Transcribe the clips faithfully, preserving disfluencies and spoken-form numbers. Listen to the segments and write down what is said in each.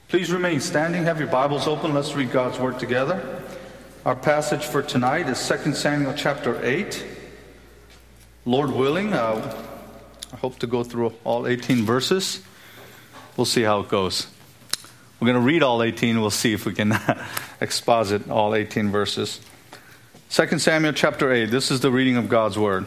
Please remain standing. Have your Bibles open. Let's read God's Word together. Our passage for tonight is Second Samuel chapter eight. Lord willing, uh, I hope to go through all eighteen verses. We'll see how it goes. We're going to read all eighteen. We'll see if we can exposit all eighteen verses. Second Samuel chapter eight. This is the reading of God's Word.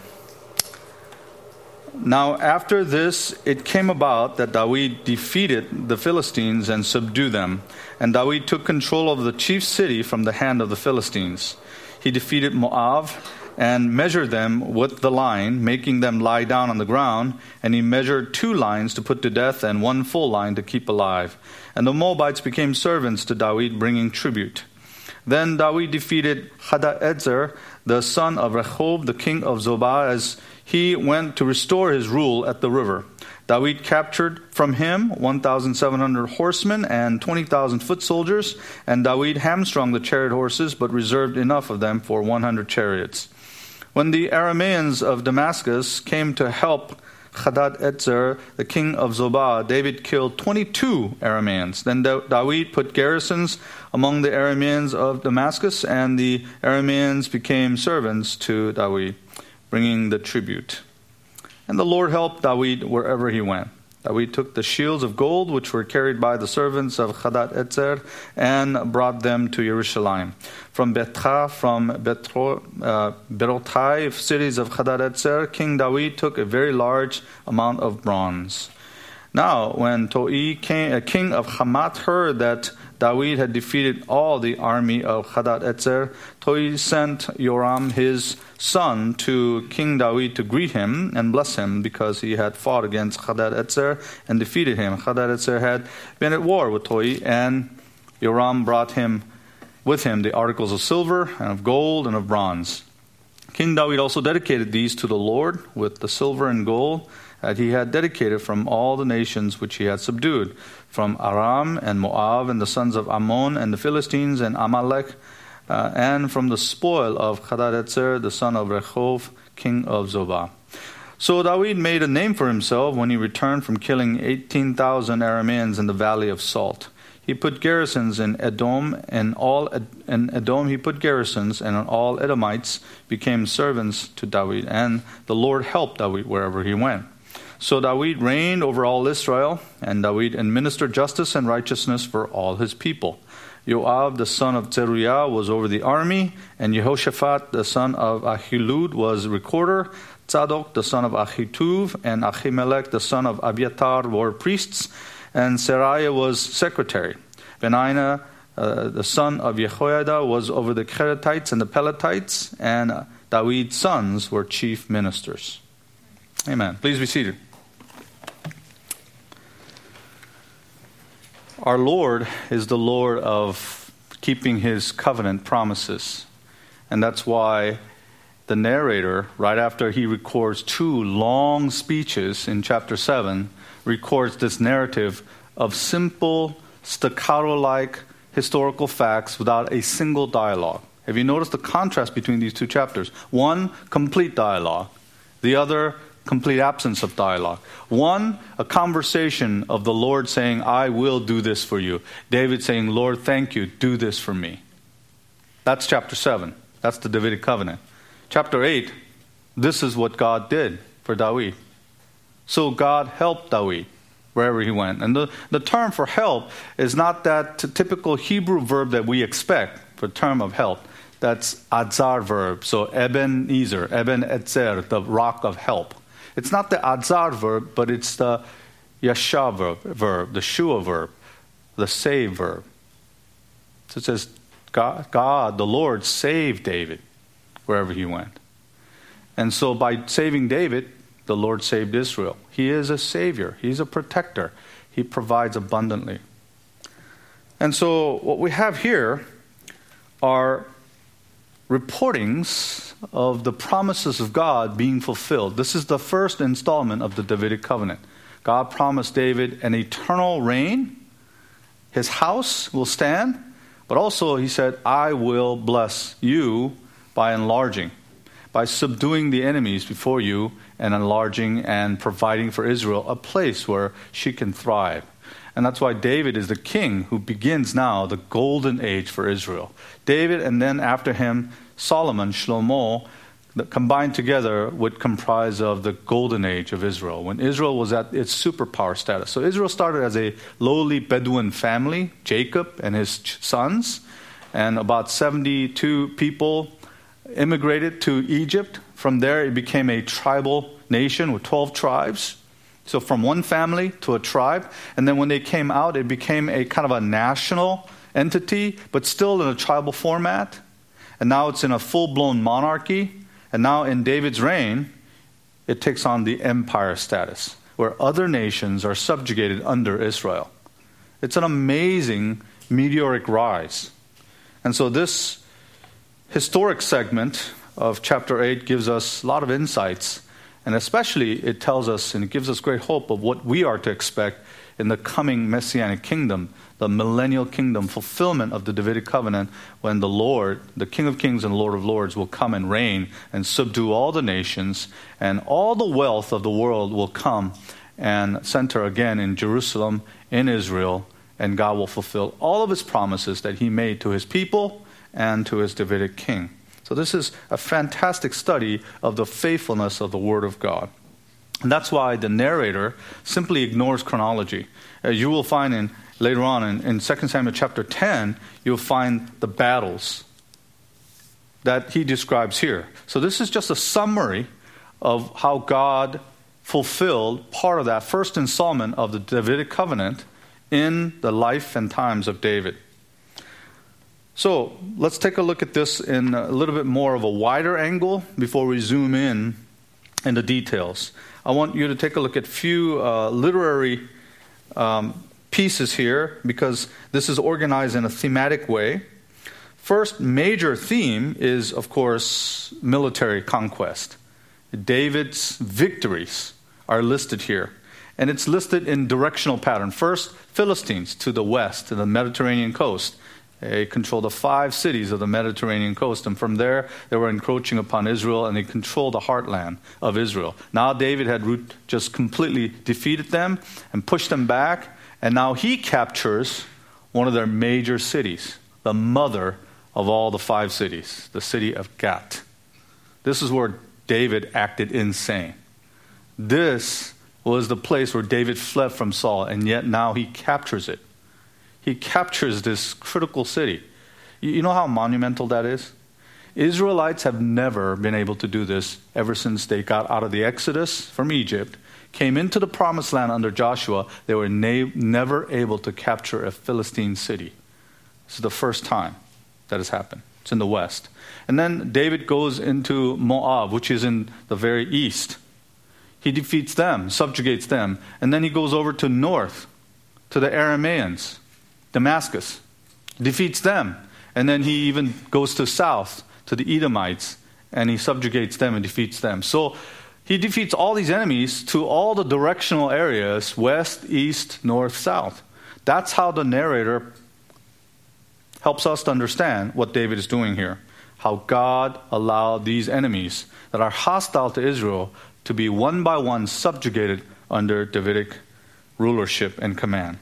Now after this, it came about that David defeated the Philistines and subdued them. And David took control of the chief city from the hand of the Philistines. He defeated Moab and measured them with the line, making them lie down on the ground. And he measured two lines to put to death and one full line to keep alive. And the Moabites became servants to David, bringing tribute. Then David defeated Hadadezer, the son of Rehob, the king of Zobah, as he went to restore his rule at the river. David captured from him one thousand seven hundred horsemen and twenty thousand foot soldiers, and David hamstrung the chariot horses, but reserved enough of them for one hundred chariots. When the Arameans of Damascus came to help Hadadezer, the king of Zobah, David killed twenty-two Arameans. Then David put garrisons among the Arameans of Damascus, and the Arameans became servants to David, bringing the tribute. And the Lord helped David wherever he went. David took the shields of gold which were carried by the servants of Hadadezer and brought them to Jerusalem. From Betha, from Betro, uh, Berotai, cities of Hadadezer, King David took a very large amount of bronze. Now, when Toi, king, uh, king of Hamath, heard that David had defeated all the army of Hadadezer, Toi sent Joram his son to King David to greet him and bless him because he had fought against Hadadezer and defeated him. Hadadezer had been at war with Toi, and Joram brought him with him the articles of silver and of gold and of bronze. King David also dedicated these to the Lord with the silver and gold that he had dedicated from all the nations which he had subdued, from Aram and Moab and the sons of Ammon and the Philistines and Amalek, uh, and from the spoil of Hadadezer, the son of Rehob, king of Zobah. So David made a name for himself when he returned from killing eighteen thousand Arameans in the valley of Salt. He put garrisons in Edom, and all in Edom he put garrisons, and all Edomites became servants to David, and the Lord helped David wherever he went. So David reigned over all Israel, and David administered justice and righteousness for all his people. Joab, the son of Zeruiah, was over the army, and Jehoshaphat, the son of Ahilud, was recorder. Tzadok, the son of Achituv, and Achimelech, the son of Abiathar, were priests, and Seraiah was secretary. Benaiah, uh, the son of Jehoiada, was over the Kerethites and the Peletites, and David's sons were chief ministers. Amen. Please be seated. Our Lord is the Lord of keeping his covenant promises. And that's why the narrator, right after he records two long speeches in chapter seven, records this narrative of simple, staccato-like historical facts without a single dialogue. Have you noticed the contrast between these two chapters? One, complete dialogue. The other, complete absence of dialogue. One, a conversation of the Lord saying, I will do this for you. David saying, Lord, thank you, do this for me. That's chapter seven. That's the Davidic covenant. Chapter eight, this is what God did for David. So God helped David wherever he went. And the, the term for help is not that t- typical Hebrew verb that we expect for term of help. That's adzar verb. So Ebenezer, Eben Etzer, the rock of help. It's not the adzar verb, but it's the yasha verb, verb, the shua verb, the save verb. So it says, God, God, the Lord, saved David wherever he went. And so by saving David, the Lord saved Israel. He is a savior. He's a protector. He provides abundantly. And so what we have here are reportings of the promises of God being fulfilled. This is the first installment of the Davidic covenant. God promised David an eternal reign. His house will stand. But also he said, I will bless you by enlarging, by subduing the enemies before you and enlarging and providing for Israel a place where she can thrive. And that's why David is the king who begins now the golden age for Israel. David, and then after him, Solomon, Shlomo, that combined together would comprise of the golden age of Israel, when Israel was at its superpower status. So Israel started as a lowly Bedouin family, Jacob and his sons, and about seventy-two people immigrated to Egypt. From there, it became a tribal nation with twelve tribes. So from one family to a tribe. And then when they came out, it became a kind of a national entity, but still in a tribal format. And now it's in a full-blown monarchy. And now in David's reign, it takes on the empire status, where other nations are subjugated under Israel. It's an amazing meteoric rise. And so this historic segment of chapter eight gives us a lot of insights. And especially it tells us and it gives us great hope of what we are to expect in the coming Messianic kingdom, the millennial kingdom, fulfillment of the Davidic covenant, when the Lord, the King of Kings and Lord of Lords, will come and reign and subdue all the nations, and all the wealth of the world will come and center again in Jerusalem, in Israel, and God will fulfill all of his promises that he made to his people and to his Davidic king. So this is a fantastic study of the faithfulness of the Word of God. And that's why the narrator simply ignores chronology. As you will find in later on in, in Second Samuel chapter ten, you'll find the battles that he describes here. So this is just a summary of how God fulfilled part of that first installment of the Davidic covenant in the life and times of David. So let's take a look at this in a little bit more of a wider angle before we zoom in in the details. I want you to take a look at a few uh, literary um, pieces here, because this is organized in a thematic way. First major theme is, of course, military conquest. David's victories are listed here. And it's listed in directional pattern. First, Philistines to the west, to the Mediterranean coast. They controlled the five cities of the Mediterranean coast. And from there, they were encroaching upon Israel, and they controlled the heartland of Israel. Now David had just completely defeated them and pushed them back. And now he captures one of their major cities, the mother of all the five cities, the city of Gath. This is where David acted insane. This was the place where David fled from Saul, and yet now he captures it. He captures this critical city. You know how monumental that is? Israelites have never been able to do this ever since they got out of the Exodus from Egypt, came into the promised land under Joshua. They were na- never able to capture a Philistine city. This is the first time that has happened. It's in the west. And then David goes into Moab, which is in the very east. He defeats them, subjugates them. And then he goes over to north, to the Arameans, Damascus, defeats them. And then he even goes to south, to the Edomites, and he subjugates them and defeats them. So he defeats all these enemies to all the directional areas, west, east, north, south. That's how the narrator helps us to understand what David is doing here. How God allowed these enemies that are hostile to Israel to be one by one subjugated under Davidic rulership and command.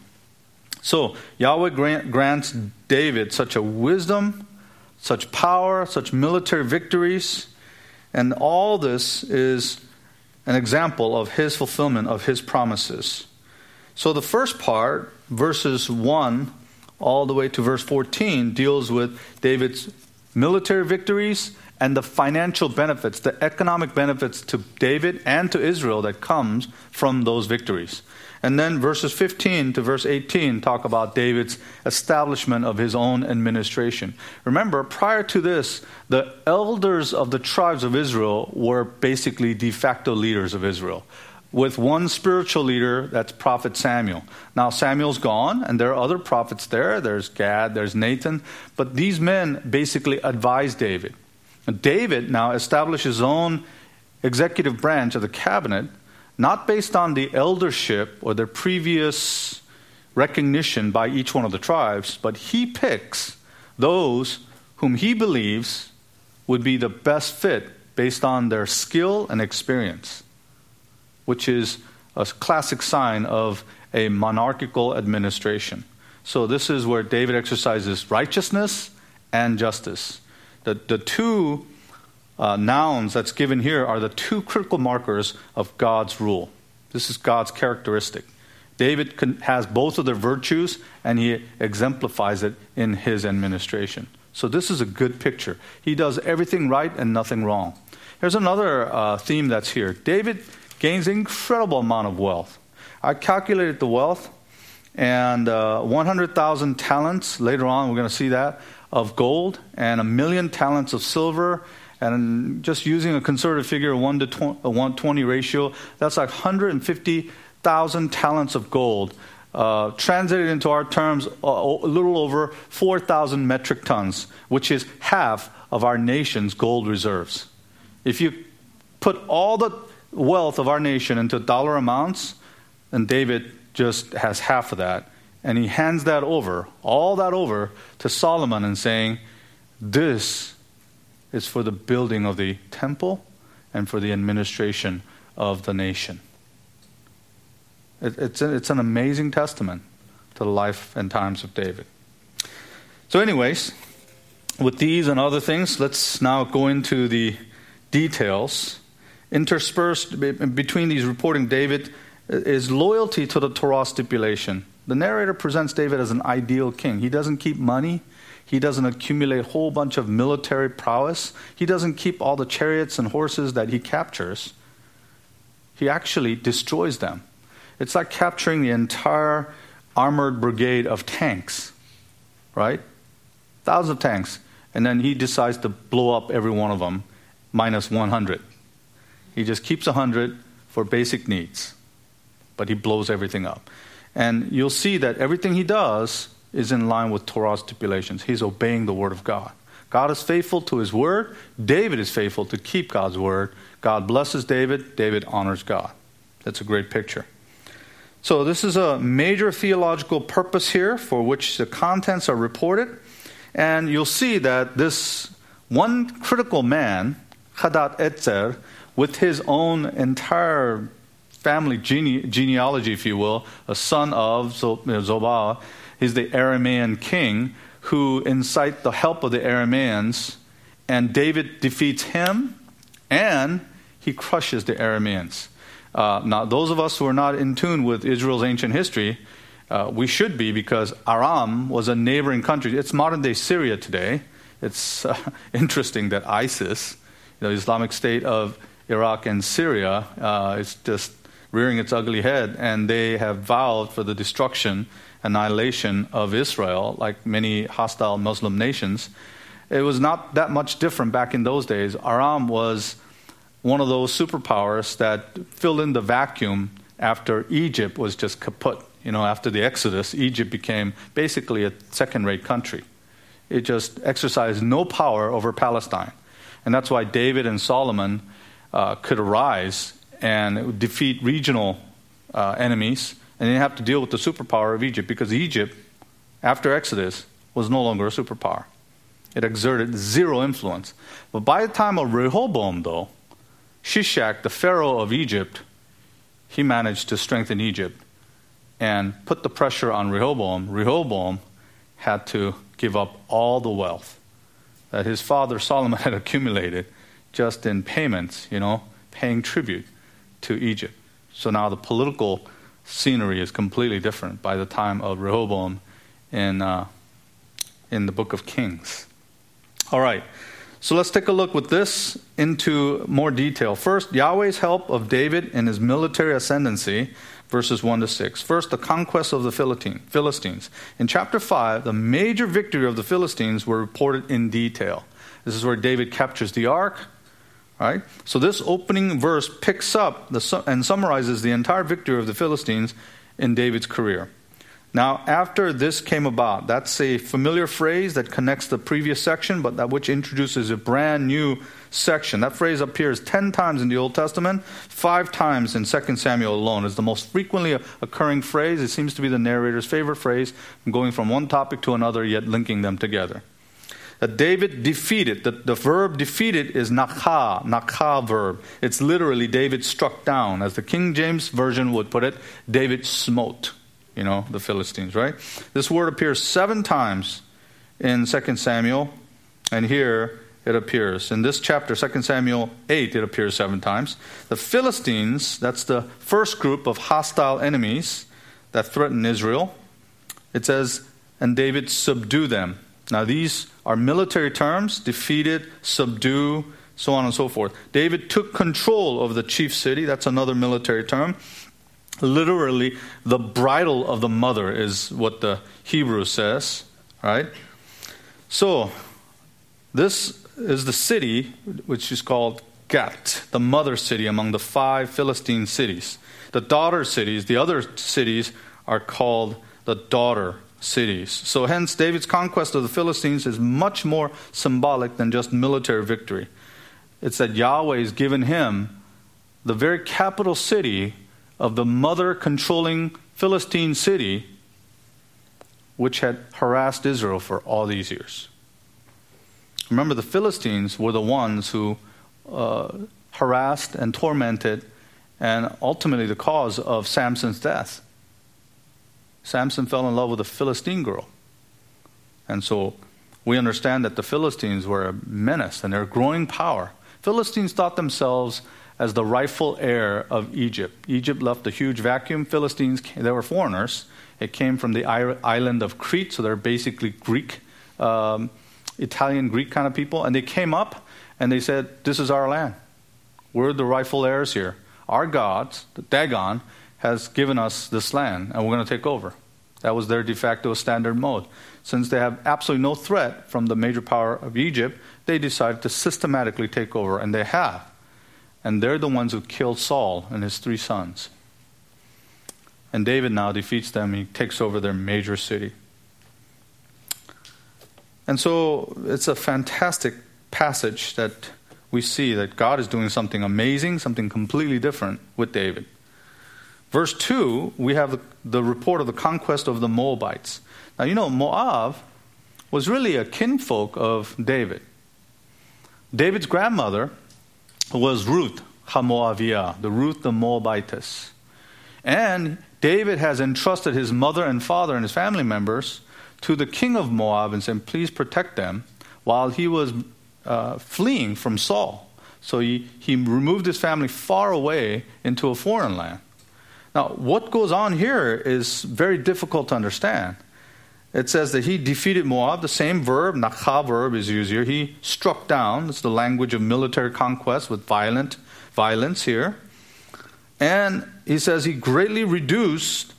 So Yahweh grant, grants David such a wisdom, such power, such military victories, and all this is an example of his fulfillment of his promises. So the first part, verses one all the way to verse fourteen, deals with David's military victories and the financial benefits, the economic benefits to David and to Israel that comes from those victories. And then verses fifteen to verse eighteen talk about David's establishment of his own administration. Remember, prior to this, the elders of the tribes of Israel were basically de facto leaders of Israel, with one spiritual leader, that's Prophet Samuel. Now Samuel's gone, and there are other prophets there. There's Gad, there's Nathan. But these men basically advise David. And David now established his own executive branch of the cabinet, not based on the eldership or their previous recognition by each one of the tribes, but he picks those whom he believes would be the best fit based on their skill and experience, which is a classic sign of a monarchical administration. So this is where David exercises righteousness and justice. The, the two uh, nouns that's given here are the two critical markers of God's rule. This is God's characteristic. David can, has both of their virtues, and he exemplifies it in his administration. So this is a good picture. He does everything right and nothing wrong. Here's another uh, theme that's here. David gains an incredible amount of wealth. I calculated the wealth, and uh, one hundred thousand talents, later on we're going to see that, of gold, and a million talents of silver, and just using a conservative figure, a one to twenty ratio, that's like one hundred fifty thousand talents of gold. Uh, translated into our terms, uh, a little over four thousand metric tons, which is half of our nation's gold reserves. If you put all the wealth of our nation into dollar amounts, then David just has half of that. And he hands that over, all that over, to Solomon and saying, this is for the building of the temple and for the administration of the nation. It, it's, a, it's an amazing testament to the life and times of David. So anyways, with these and other things, let's now go into the details. Interspersed between these reporting David is loyalty to the Torah stipulation. The narrator presents David as an ideal king. He doesn't keep money. He doesn't accumulate a whole bunch of military prowess. He doesn't keep all the chariots and horses that he captures. He actually destroys them. It's like capturing the entire armored brigade of tanks, right? Thousands of tanks. And then he decides to blow up every one of them, minus one hundred. He just keeps one hundred for basic needs, but he blows everything up. And you'll see that everything he does is in line with Torah stipulations. He's obeying the word of God. God is faithful to his word. David is faithful to keep God's word. God blesses David. David honors God. That's a great picture. So this is a major theological purpose here for which the contents are reported. And you'll see that this one critical man, Hadad Etzer, with his own entire family gene- genealogy, if you will, a son of Zobah, he's the Aramean king who incite the help of the Arameans, and David defeats him, and he crushes the Arameans. Uh, now, those of us who are not in tune with Israel's ancient history, uh, we should be, because Aram was a neighboring country. It's modern-day Syria today. It's uh, interesting that ISIS, the Islamic State of Iraq and Syria, uh, is just rearing its ugly head, and they have vowed for the destruction, annihilation of Israel, like many hostile Muslim nations. It was not that much different back in those days. Aram was one of those superpowers that filled in the vacuum after Egypt was just kaput. You know, after the Exodus, Egypt became basically a second-rate country. It just exercised no power over Palestine. And that's why David and Solomon uh, could arise and defeat regional uh, enemies, and they didn't have to deal with the superpower of Egypt, because Egypt, after Exodus, was no longer a superpower. It exerted zero influence. But by the time of Rehoboam, though, Shishak, the Pharaoh of Egypt, he managed to strengthen Egypt and put the pressure on Rehoboam. Rehoboam had to give up all the wealth that his father Solomon had accumulated just in payments, you know, paying tribute to Egypt. So now the political scenery is completely different by the time of Rehoboam in, uh, in the book of Kings. All right. So let's take a look with this into more detail. First, Yahweh's help of David in his military ascendancy, verses one to six. First, the conquest of the Philistines. In chapter five, the major victory of the Philistines were reported in detail. This is where David captures the ark. Right? So this opening verse picks up the, and summarizes the entire victory of the Philistines in David's career. Now, after this came about, that's a familiar phrase that connects the previous section, but that which introduces a brand new section. That phrase appears ten times in the Old Testament, five times in Second Samuel alone. It's the most frequently occurring phrase. It seems to be the narrator's favorite phrase, going from one topic to another, yet linking them together. That David defeated, the, the verb defeated is nakha, nakha verb. It's literally David struck down. As the King James Version would put it, David smote. you know, the Philistines, right? This word appears seven times in Second Samuel, and here it appears. In this chapter, Second Samuel eight, it appears seven times. The Philistines, that's the first group of hostile enemies that threaten Israel. It says, and David subdued them. Now these are military terms: defeated, subdue, so on and so forth. David took control of the chief city. That's another military term. Literally, the bridle of the mother is what the Hebrew says, right? So, this is the city which is called Gat, the mother city among the five Philistine cities. The daughter cities, the other cities, are called the daughter cities. So hence, David's conquest of the Philistines is much more symbolic than just military victory. It's that Yahweh has given him the very capital city of the mother-controlling Philistine city, which had harassed Israel for all these years. Remember, the Philistines were the ones who uh, harassed and tormented and ultimately the cause of Samson's death. Samson fell in love with a Philistine girl. And so we understand that the Philistines were a menace and they're growing power. Philistines thought themselves as the rightful heir of Egypt. Egypt left a huge vacuum. Philistines, they were foreigners. It came from the island of Crete, so they're basically Greek, um, Italian Greek kind of people. And they came up and they said, this is our land. We're the rightful heirs here. Our God, Dagon, has given us this land, and we're going to take over. That was their de facto standard mode. Since they have absolutely no threat from the major power of Egypt, they decided to systematically take over, and they have. And they're the ones who killed Saul and his three sons. And David now defeats them. He takes over their major city. And so it's a fantastic passage that we see that God is doing something amazing, something completely different with David. Verse two, we have the, the report of the conquest of the Moabites. Now, you know, Moab was really a kinfolk of David. David's grandmother was Ruth HaMoaviah, the Ruth the Moabitess. And David has entrusted his mother and father and his family members to the king of Moab and said, please protect them, while he was uh, fleeing from Saul. So he, he removed his family far away into a foreign land. Now, what goes on here is very difficult to understand. It says that he defeated Moab. The same verb, nakha verb, is used here. He struck down. It's the language of military conquest with violent violence here. And he says he greatly reduced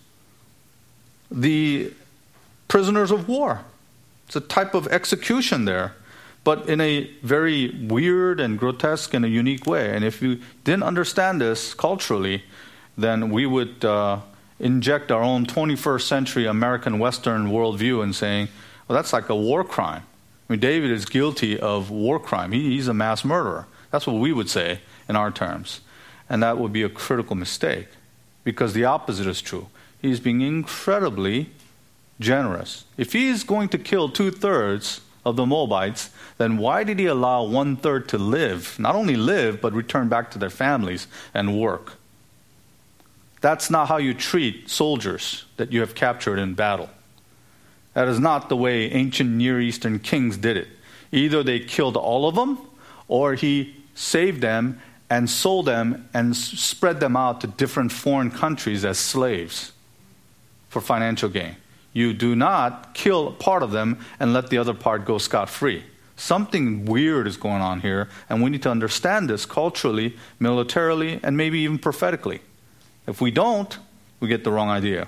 the prisoners of war. It's a type of execution there, but in a very weird and grotesque and a unique way. And if you didn't understand this culturally, then we would uh, inject our own twenty-first century American Western worldview in saying, well, that's like a war crime. I mean, David is guilty of war crime. He, he's a mass murderer. That's what we would say in our terms. And that would be a critical mistake, because the opposite is true. He's being incredibly generous. If he is going to kill two-thirds of the Moabites, then why did he allow one-third to live? Not only live, but return back to their families and work. That's not how you treat soldiers that you have captured in battle. That is not the way ancient Near Eastern kings did it. Either they killed all of them, or he saved them and sold them and spread them out to different foreign countries as slaves for financial gain. You do not kill part of them and let the other part go scot-free. Something weird is going on here, and we need to understand this culturally, militarily, and maybe even prophetically. If we don't, we get the wrong idea.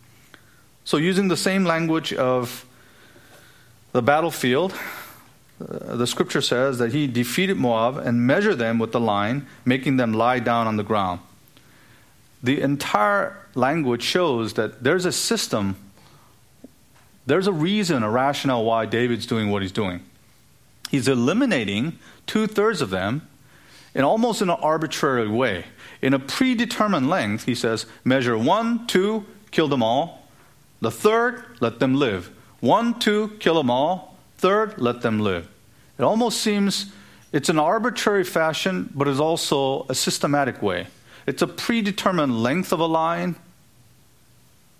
So using the same language of the battlefield, uh, the scripture says that he defeated Moab and measured them with the line, making them lie down on the ground. The entire language shows that there's a system, there's a reason, a rationale why David's doing what he's doing. He's eliminating two-thirds of them in almost in an arbitrary way. In a predetermined length, he says, measure one, two, kill them all. The third, let them live. One, two, kill them all. Third, let them live. It almost seems it's an arbitrary fashion, but it's also a systematic way. It's a predetermined length of a line,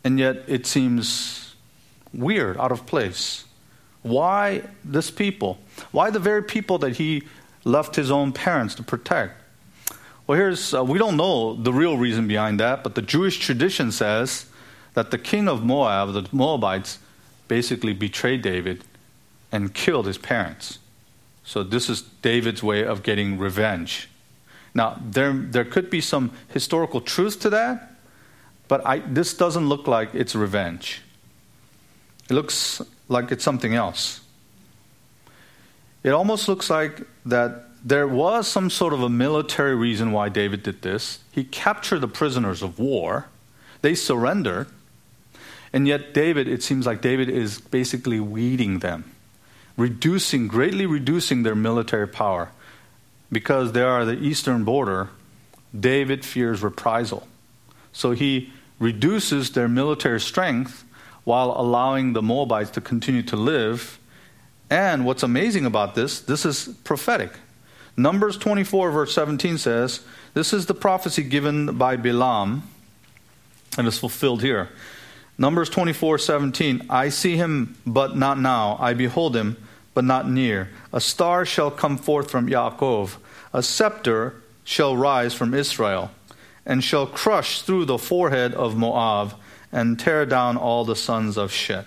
And yet it seems weird, out of place. Why this people? Why the very people that he left his own parents to protect? Well, here's, uh, we don't know the real reason behind that, but the Jewish tradition says that the king of Moab, the Moabites, basically betrayed David and killed his parents. So this is David's way of getting revenge. Now, there, there could be some historical truth to that, but I, this doesn't look like it's revenge. It looks like it's something else. It almost looks like that there was some sort of a military reason why David did this. He captured the prisoners of war. They surrendered. And yet David, it seems like David is basically weeding them, reducing, greatly reducing their military power. Because they are the eastern border, David fears reprisal. So he reduces their military strength while allowing the Moabites to continue to live. And what's amazing about this, this is prophetic. Numbers twenty-four verse seventeen says, this is the prophecy given by Balaam, and it's fulfilled here. Numbers twenty-four seventeen, I see him, but not now. I behold him, but not near. A star shall come forth from Yaakov. A scepter shall rise from Israel, and shall crush through the forehead of Moab, and tear down all the sons of Shet.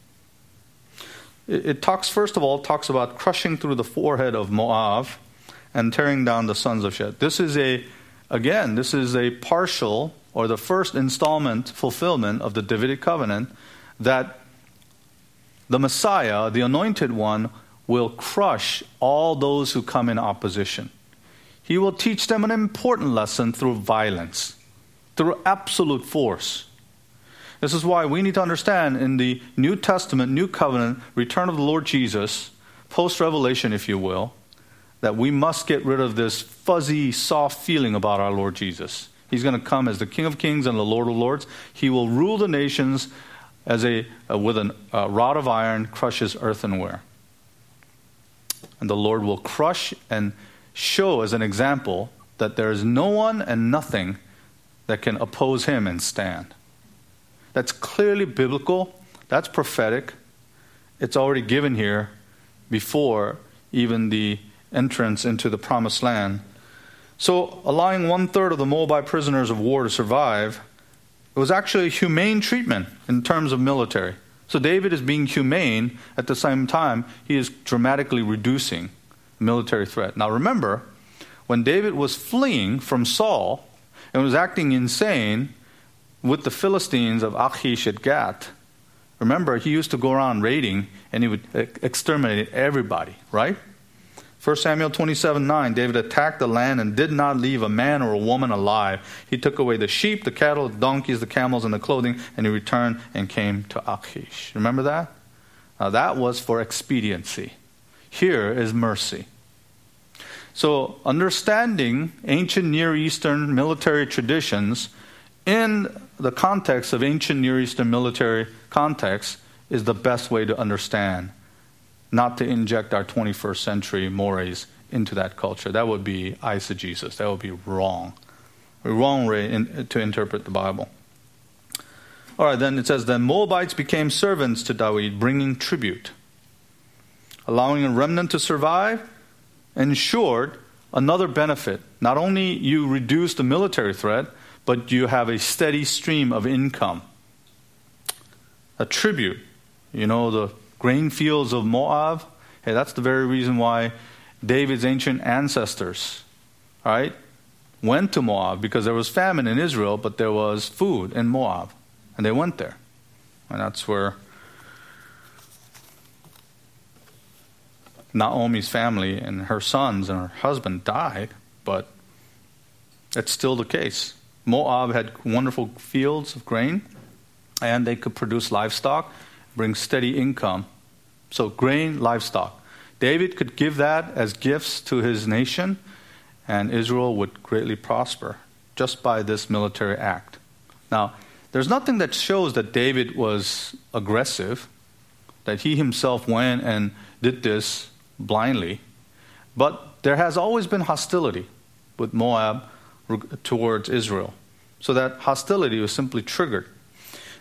It, it talks, first of all, talks about crushing through the forehead of Moab, and tearing down the sons of Shet. This is a, again, this is a partial, or the first installment fulfillment of the Davidic covenant, that the Messiah, the anointed one, will crush all those who come in opposition. He will teach them an important lesson through violence, through absolute force. This is why we need to understand in the New Testament, New Covenant, return of the Lord Jesus, post-revelation, if you will, that we must get rid of this fuzzy, soft feeling about our Lord Jesus. He's going to come as the King of Kings and the Lord of Lords. He will rule the nations as a uh, with a uh, rod of iron, crushes earthenware. And the Lord will crush and show as an example that there is no one and nothing that can oppose him and stand. That's clearly biblical. That's prophetic. It's already given here before even the entrance into the promised land. So allowing one-third of the Moabite prisoners of war to survive, it was actually a humane treatment in terms of military. So David is being humane. At the same time, he is dramatically reducing military threat. Now remember, when David was fleeing from Saul and was acting insane with the Philistines of Achish at Gath, remember, he used to go around raiding and he would exterminate everybody, right? First Samuel twenty-seven nine, David attacked the land and did not leave a man or a woman alive. He took away the sheep, the cattle, the donkeys, the camels, and the clothing, and he returned and came to Achish. Remember that? Now that was for expediency. Here is mercy. So understanding ancient Near Eastern military traditions in the context of ancient Near Eastern military context is the best way to understand, not to inject our twenty-first century mores into that culture. That would be eisegesis. That would be wrong. A wrong way in, to interpret the Bible. All right, then it says, then Moabites became servants to David, bringing tribute. Allowing a remnant to survive ensured another benefit. Not only you reduce the military threat, but you have a steady stream of income. A tribute. You know, the grain fields of Moab. Hey, that's the very reason why David's ancient ancestors, all right, went to Moab, because there was famine in Israel, but there was food in Moab. And they went there. And that's where Naomi's family and her sons and her husband died, but it's still the case. Moab had wonderful fields of grain, and they could produce livestock, bring steady income. So grain, livestock. David could give that as gifts to his nation, and Israel would greatly prosper just by this military act. Now, there's nothing that shows that David was aggressive, that he himself went and did this blindly. But there has always been hostility with Moab towards Israel. So that hostility was simply triggered.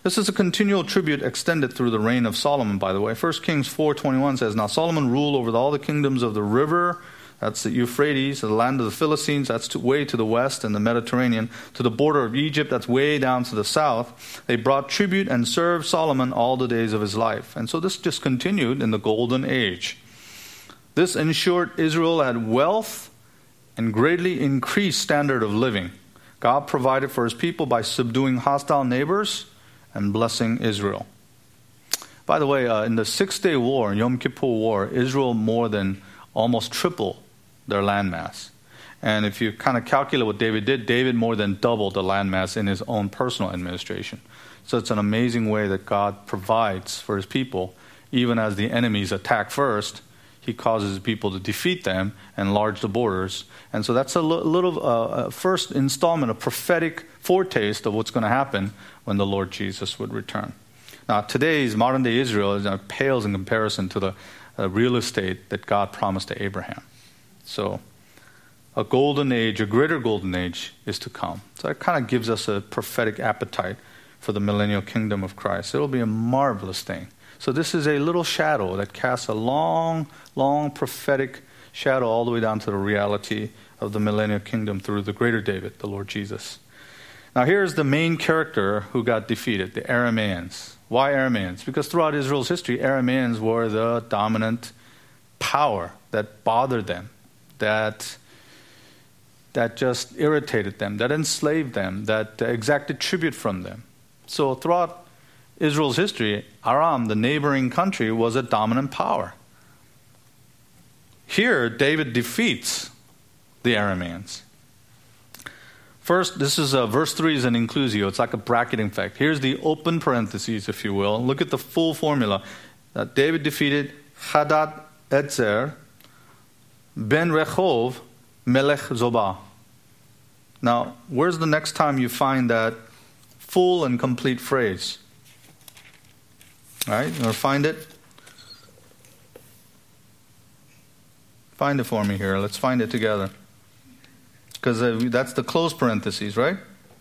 This is a continual tribute extended through the reign of Solomon, by the way. First Kings four twenty-one says, Now Solomon ruled over all the kingdoms of the river, that's the Euphrates, the land of the Philistines, that's to, way to the west and the Mediterranean, to the border of Egypt, that's way down to the south. They brought tribute and served Solomon all the days of his life. And so this just continued in the golden age. This ensured Israel had wealth and greatly increased standard of living. God provided for his people by subduing hostile neighbors and blessing Israel. By the way, uh, in the Six-Day War, Yom Kippur War, Israel more than almost tripled their landmass. And if you kind of calculate what David did, David more than doubled the landmass in his own personal administration. So it's an amazing way that God provides for his people. Even as the enemies attack first, he causes people to defeat them and enlarge the borders. And so that's a l- little uh, first installment, a prophetic foretaste of what's going to happen when the Lord Jesus would return. Now, today's modern-day Israel is, uh, pales in comparison to the uh, real estate that God promised to Abraham. So a golden age, a greater golden age is to come. So that kind of gives us a prophetic appetite for the millennial kingdom of Christ. It will be a marvelous thing. So this is a little shadow that casts a long, long prophetic shadow all the way down to the reality of the millennial kingdom through the greater David, the Lord Jesus. Now here's the main character who got defeated, the Arameans. Why Arameans? Because throughout Israel's history, Arameans were the dominant power that bothered them, that, that just irritated them, that enslaved them, that exacted tribute from them. So throughout Israel's history, Aram, the neighboring country, was a dominant power. Here, David defeats the Arameans. First, this is a, verse three is an inclusio. It's like a bracketing effect. Here's the open parentheses, if you will. Look at the full formula. That David defeated Hadad Etzer, Ben Rechov, Melech Zobah. Now, where's the next time you find that full and complete phrase? All right, you want to find it? Find it for me here. Let's find it together. Because uh, that's the closed parentheses, right?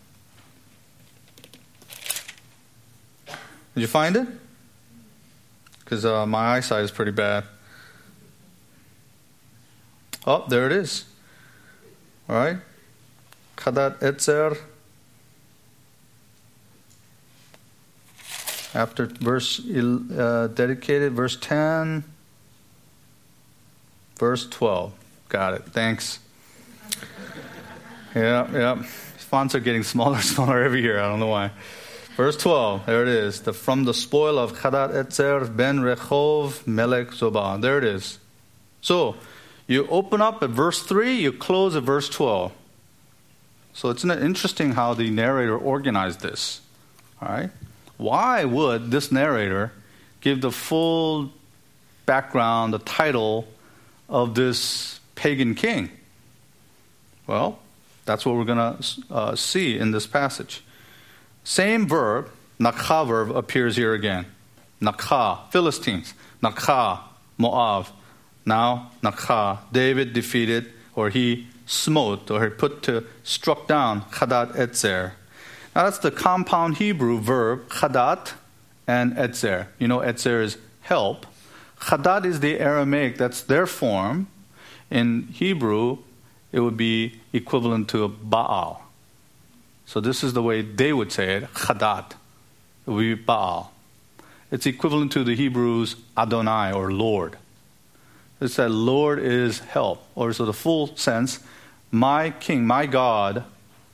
Did you find it? Because uh, my eyesight is pretty bad. Oh, there it is. All right. Hadad Etzer. After verse uh, dedicated, verse ten, verse twelve. Got it. Thanks. Yeah, yeah. Fonts are getting smaller and smaller every year. I don't know why. Verse twelve. There it is. The, from the spoil of Hadad Etzer ben Rechov Melech Zobah. There it is. So you open up at verse three. You close at verse twelve. So it's interesting how the narrator organized this. All right. Why would this narrator give the full background, the title of this pagan king? Well, that's what we're going to uh, see in this passage. Same verb, nakha verb, appears here again. Nakha, Philistines. Nakha, Moab. Now, nakha, David defeated, or he smote, or he put to, struck down Hadad Etzer. Now that's the compound Hebrew verb, Hadad and Etzer. You know Etzer is help. Hadad is the Aramaic, that's their form. In Hebrew, it would be equivalent to Baal. So this is the way they would say it, Hadad. It would be Baal. It's equivalent to the Hebrews Adonai, or Lord. It's that Lord is help, or so the full sense, my king, my God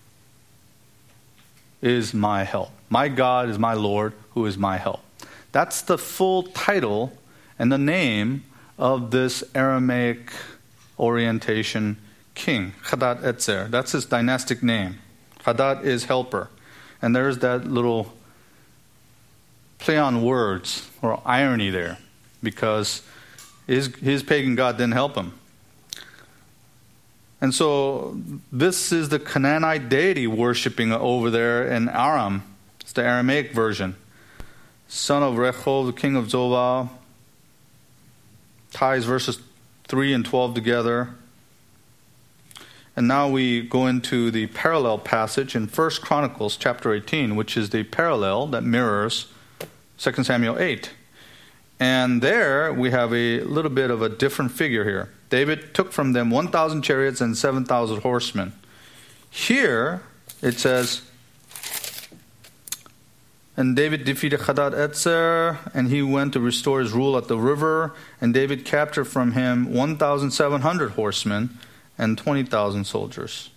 is my help. My God is my Lord, who is my help. That's the full title and the name of this Aramaic orientation king, Hadad Etzer. That's his dynastic name. Hadad is helper. And there's that little play on words or irony there, because his, his pagan god didn't help him. And so this is the Canaanite deity worshiping over there in Aram. It's the Aramaic version. Son of Rechov, the king of Zobah. Ties verses three and twelve together. And now we go into the parallel passage in First Chronicles chapter eighteen, which is the parallel that mirrors Second Samuel eight. And there we have a little bit of a different figure here. David took from them one thousand chariots and seven thousand horsemen. Here it says, and David defeated Hadad-Etzer, and he went to restore his rule at the river. And David captured from him one thousand seven hundred horsemen and twenty thousand soldiers.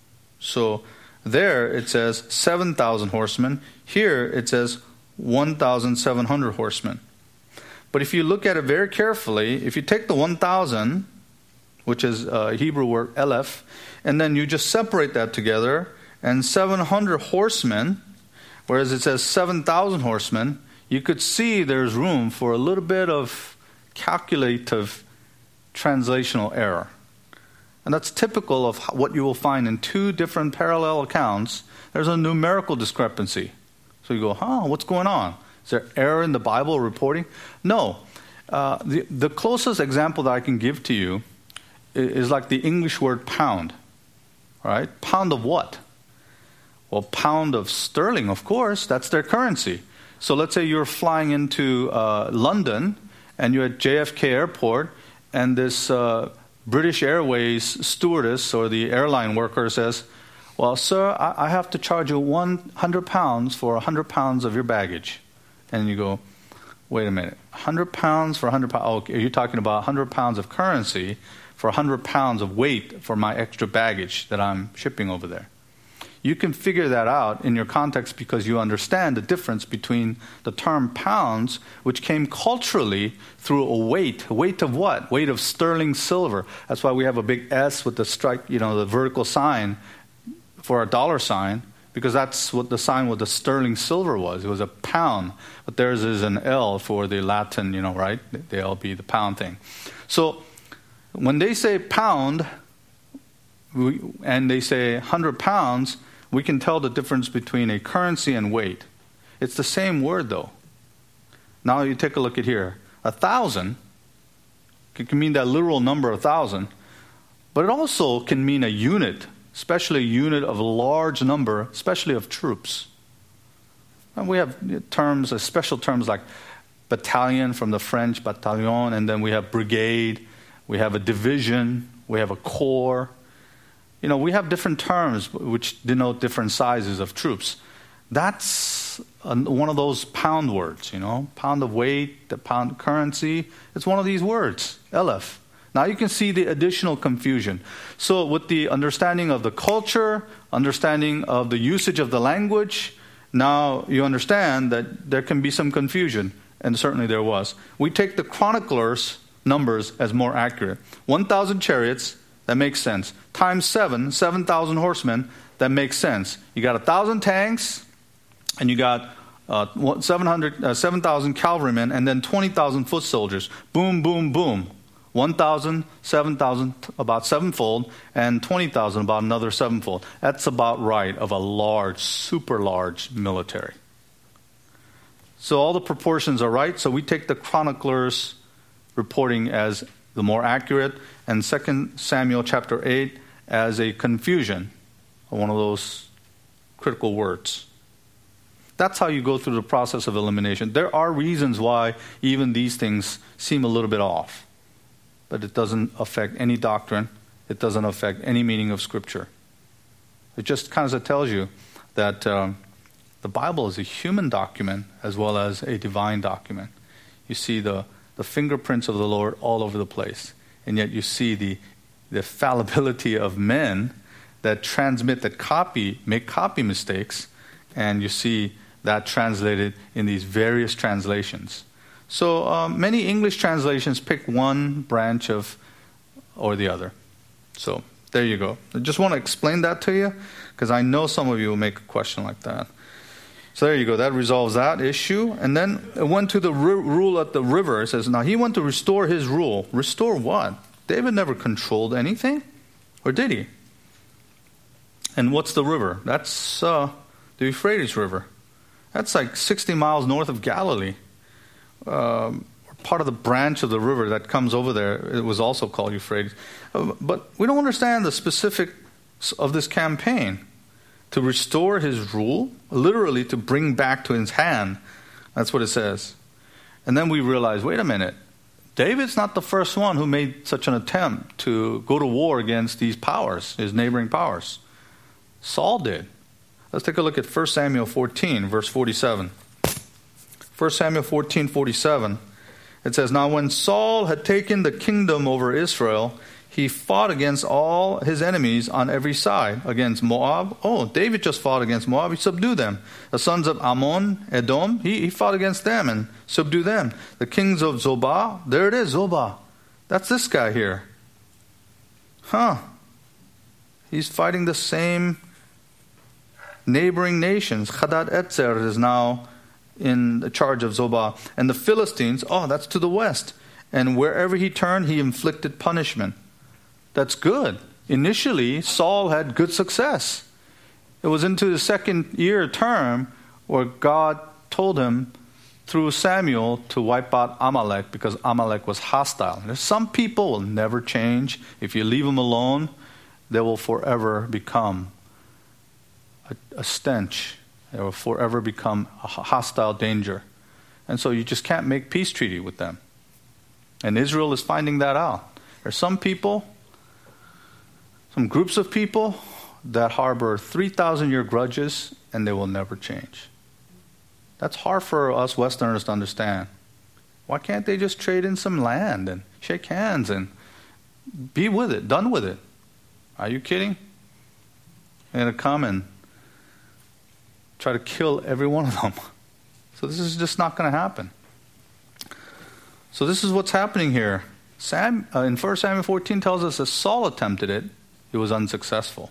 So there it says seven thousand horsemen. Here it says one thousand seven hundred horsemen. But if you look at it very carefully, if you take the one thousand, which is a Hebrew word elef, and then you just separate that together, and seven hundred horsemen, whereas it says seven thousand horsemen, you could see there's room for a little bit of calculative translational error. And that's typical of what you will find in two different parallel accounts. There's a numerical discrepancy. So you go, huh, what's going on? Is there error in the Bible reporting? No. Uh, the, the closest example that I can give to you is like the English word pound. Right? Pound of what? Well, pound of sterling, of course. That's their currency. So let's say you're flying into uh, London, and you're at J F K Airport, and this uh, British Airways stewardess or the airline worker says, well, sir, I, I have to charge you one hundred pounds for one hundred pounds of your baggage. And you go, wait a minute, one hundred pounds for one hundred pounds? Oh, okay, you're talking about one hundred pounds of currency for one hundred pounds of weight for my extra baggage that I'm shipping over there. You can figure that out in your context because you understand the difference between the term pounds, which came culturally through a weight. A weight of what? Weight of sterling silver. That's why we have a big S with the strike, you know, the vertical sign for a dollar sign, because that's what the sign with the sterling silver was. It was a pound. But theirs is an L for the Latin, you know, right? The L be the pound thing. So when they say pound, we, and they say one hundred pounds, we can tell the difference between a currency and weight. It's the same word, though. Now you take a look at here. A thousand can mean that literal number, a thousand, but it also can mean a unit, especially a unit of a large number, especially of troops. And we have terms, uh, special terms like battalion from the French, bataillon, and then we have brigade, we have a division, we have a corps. You know, we have different terms which denote different sizes of troops. That's a, one of those pound words, you know, pound of weight, the pound currency. It's one of these words, elef. Now you can see the additional confusion. So with the understanding of the culture, understanding of the usage of the language, now you understand that there can be some confusion, and certainly there was. We take the chroniclers' numbers as more accurate. one thousand chariots, that makes sense. Times seven, seven thousand horsemen, that makes sense. You got one thousand tanks, and you got uh, seven hundred, uh, seven thousand cavalrymen, and then twenty thousand foot soldiers. Boom, boom, boom. one thousand, seven thousand, about sevenfold, and twenty thousand, about another sevenfold. That's about right of a large, super large military. So all the proportions are right. So we take the chroniclers' reporting as the more accurate, and Second Samuel chapter eight as a confusion, one of those critical words. That's how you go through the process of elimination. There are reasons why even these things seem a little bit off, but it doesn't affect any doctrine. It doesn't affect any meaning of Scripture. It just kind of tells you that um, the Bible is a human document as well as a divine document. You see the the fingerprints of the Lord all over the place. And yet you see the, the fallibility of men that transmit, that copy, make copy mistakes, and you see that translated in these various translations. So um, many English translations pick one branch of or the other. So there you go. I just want to explain that to you, because I know some of you will make a question like that. So there you go. That resolves that issue. And then it went to the r- rule at the river. It says, now he went to restore his rule. Restore what? David never controlled anything. Or did he? And what's the river? That's uh, the Euphrates River. That's like sixty miles north of Galilee. Um, part of the branch of the river that comes over there. It was also called Euphrates. Uh, but we don't understand the specific of this campaign to restore his rule, literally to bring back to his hand. That's what it says. And then we realize, wait a minute, David's not the first one who made such an attempt to go to war against these powers, his neighboring powers. Saul did. Let's take a look at First Samuel fourteen, verse forty-seven. First Samuel fourteen, forty-seven. It says, now when Saul had taken the kingdom over Israel, he fought against all his enemies on every side. Against Moab. Oh, David just fought against Moab. He subdued them. The sons of Ammon, Edom, he, he fought against them and subdued them. The kings of Zobah. There it is, Zobah. That's this guy here. Huh. He's fighting the same neighboring nations. Hadad Etzer is now in the charge of Zobah. And the Philistines, oh, that's to the west. And wherever he turned, he inflicted punishment. That's good. Initially, Saul had good success. It was into the second year term where God told him through Samuel to wipe out Amalek because Amalek was hostile. There's some people will never change. If you leave them alone, they will forever become a, a stench. They will forever become a hostile danger. And so you just can't make peace treaty with them. And Israel is finding that out. There's some people, some groups of people that harbor three thousand year grudges and they will never change. That's hard for us Westerners to understand. Why can't they just trade in some land and shake hands and be with it, done with it? Are you kidding? They're going to come and try to kill every one of them. So this is just not going to happen. So this is what's happening here. Sam, uh, in First Samuel fourteen tells us that Saul attempted it. He was unsuccessful.